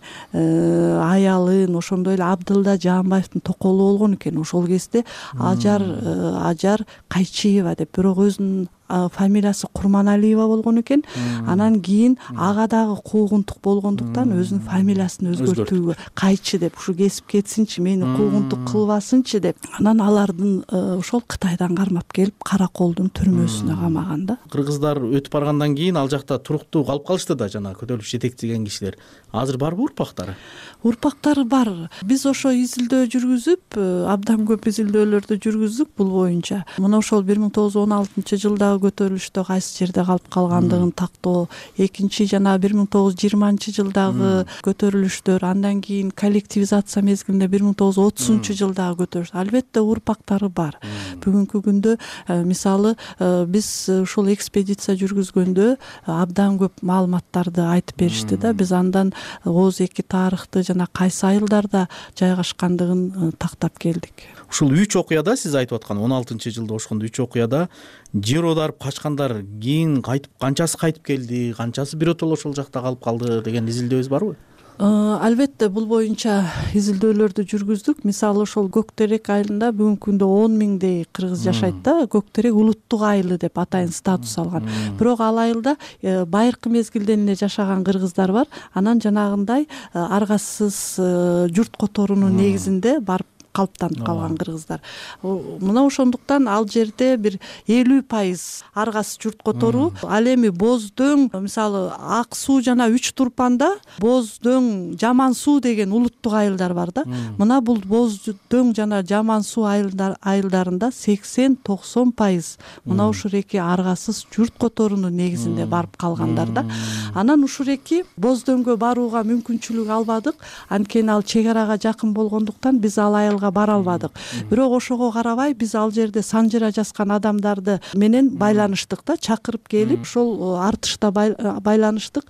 аялын, ошондой эле Абдылда Жаанбаевдин токолу болгон экен. Ошол кезде Ажар Ажар Кайчиева деп, бирок өзүнүн фамилиясы Курманалиева болгон экен. Анан кийин ага дагы куугунтук болгондуктан өзүнүн фамилиясын өзгөртүүгө, Кайчы деп, ушу кесип кетсинчи, мени куугунтук кылбасынчы деп, анан алардын ошол Кытайдан кармап келип Караколдун түрмөсүнө камаган да. Кыргыздар өтүп баргандан кийин ал жакта туруктуу калып калышты да, жана көтөрүлүш жетектеген кишилер. Азыр барбы урпактары? Урпактары бар. Биз ошо изилдөө жүргүзүп, абдан көп изилдөөлөрдү жүргүздүк бул боюнча. Мына ошол бир миң тогуз жүз он алтынчы жылдагы көтөрүлүштө кайсы жерде калып калгандыгын тактоо, экинчи жана бир миң тогуз жүз жыйырманчы жылдагы көтөрүлүштөр, андан кийин коллективизация мезгилинде бир миң тогуз жүз отузунчу жылдагы көтөрүлүш. Албетте урпактары бар. Бүгүнкү күндө мисалы биз ушул экспедиция жүргүзгөндө абдан көп маалыматтарды айтып беришти да. Биз андан Оз эки тарыхты жана кайсы айылдарда жайгашкандыгын тактап келдик. Ушул үч окуяда сиз айтып аткан он алтынчы жылда ошондо үч окуяда жер аударып качкандар кийин кайтып, канчасы кайтып келди, канчасы биротоло ошол жакта калып калды деген изилдөөбүз барбы? Албетте бул боюнча изилдөөлөрдү жүргүздүк. Мисалы ошол Көктерек айылында бүгүнкү күндө он миңдей кыргыз жашайт да. Көктерек улуттук айылы деп атайын статус алган. Бирок ал айылда байыркы мезгилден эле жашаган кыргыздар бар. Анан жанагындай аргасыз журт которуунун негизинде барып калыптанып калган кыргыздар. Мына ошондуктан ал жерде бир элүү пайыз аргасыз журт которуу. Ал эми Боздөөң, мисалы Ак суу жана Үч Турпанда Боздөөң, Жаман суу деген улуттук айылдар бар да. Мына бул Боздөөң жана Жаман суу айылдарында сексен токсон пайыз мына ушул эки аргасыз журт которуунун негизинде барып калгандар да. Анан ушул эки Боздөөңгө барууга мүмкүнчүлүк албадык. Анткени ал чек арага жакын болгондуктан биз ал айылга бара албадык. Бирок ошого карабай биз ал жерде санжыра жазган адамдарды менен байланыштык да, чакырып келип ошол артышта байланыштык.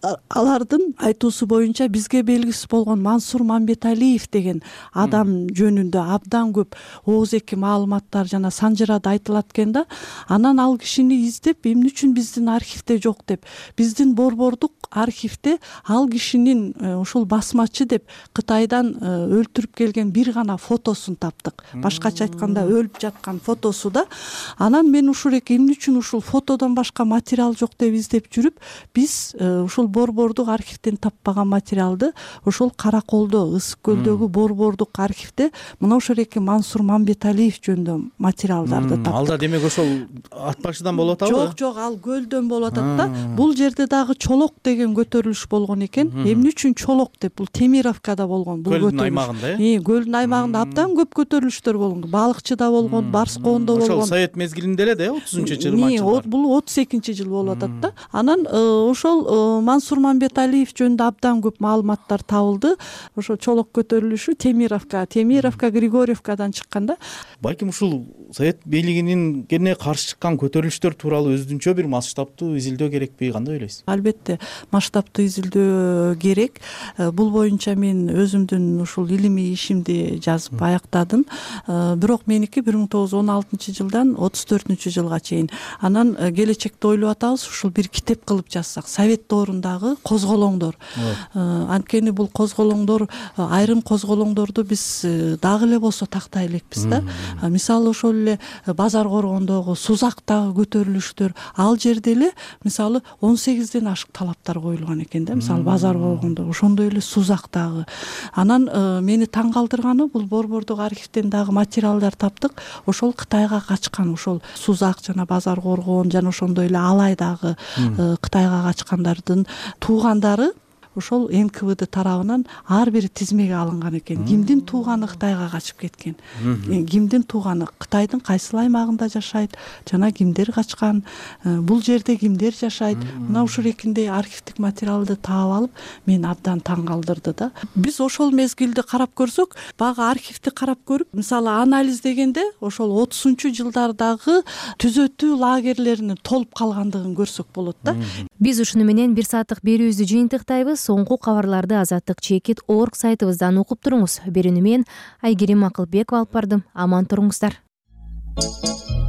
Алардын айтуусу боюнча бизге белгисиз болгон Мансур Мамбеталиев деген адам жөнүндө абдан көп ооз эки маалыматтар жана санжырада айтылат экен да. Анан ал кишини издеп, эмне үчүн биздин архивде жок деп, биздин борбордук архивде ал кишинин ушул басмачы деп Кытайдан өлтүрүп келген бир гана фотосун таптык. Башкача айтканда өлүп жаткан фотосу да. Анан мен ушул эки эмне үчүн ушул фотодон башка материал жок деп издеп жүрүп, биз ушул борбордук архивден таппаган материалды ошол Караколдо, Ысык көлдөгү борбордук архивде мына ошол эки Мансур Мамбеталиев жөнүндө материалдарды таптык. Ал да демек ошол ат башыдан болуп атабы? Жок, жок, ал көлдөн болуп атат да. Бул жерде дагы Чолок деген көтөрүлүш болгон экен. Эмне үчүн Чолок деп? Бул Темировкада болгон бул көтөрүлүш. Көлдүн аймагында, э? Көлдүн аймагында абдан көп көтөрүлүштөр болгон. Балыкчыда болгон, Барскоондо болгон. Ошол Совет мезгилинде эле да, отузунчу жыйырманчы жылдар. Бул отуз экинчи жыл болуп атат да. Анан ошол Мансур Мамбеталиев жөнүндө абдан көп маалыматтар табылды. Ошо Чолок көтөрүлүшү Темировка, Темировка, Григорьевкадан чыккан да. Балким ушул Совет бийлигинин кене каршы чыккан көтөрүлүштөр тууралуу өзүнчө бир масштабтуу изилдөө керекпи? Кандай ойлойсуз? Албетте, масштабтуу изилдөө керек. Бул боюнча мен өзүмдүн ушул илимий ишимди жаздым. жазып аяктадым. Бирок меники бир миң тогуз жүз он алтынчы жылдан отуз төртүнчү жылга чейин. Анан келечекте ойлоп атабыз, ушул бир китеп кылып жазсак, совет доорундагы козголоңдор. Анткени бул козголоңдор, айрым козголоңдорду биз дагы эле болсо тактай элекпиз да. Мисалы ошол эле Базар Коргондогу, Сузактагы көтөрүлүштөр, ал жерде эле мисалы он сегизден ашык талаптар коюлган экен да. Мисалы Базар Коргондо, ошондой эле Сузактагы. Анан мени таң калтырганы, бул борбордук архивден дагы материалдар таптык. Ошол Кытайга качкан, ошол Сузак жана Базар Коргон жана ошондой эле Алайдагы Кытайга качкандардын туугандары ошол эн ка вэ дэ тарабынан ар бири тизмеге алынган экен. Кимдин тууганы Кытайга качып кеткен, кимдин тууганы Кытайдын кайсыл аймагында жашайт, жана кимдер качкан, бул жерде кимдер жашайт. Мына ушул экиндей архивдик материалды таап алып, мени абдан таң калтырды да. Биз ошол мезгилди карап көрсөк, баягы архивди карап көрүп, мисалы анализдегенде ошол отузунчу жылдардагы түзөтүү лагерлеринин толуп калгандыгын көрсөк болот да. Биз ушуну менен бир сааттык берүүбүздү жыйынтыктайбыз. Соңку кабарларды азаттык чекит орг сайтыбыздан окуп туруңуз. Берүүнү мен Айгерим Акылбекова алып бардым. Аман туруңуздар.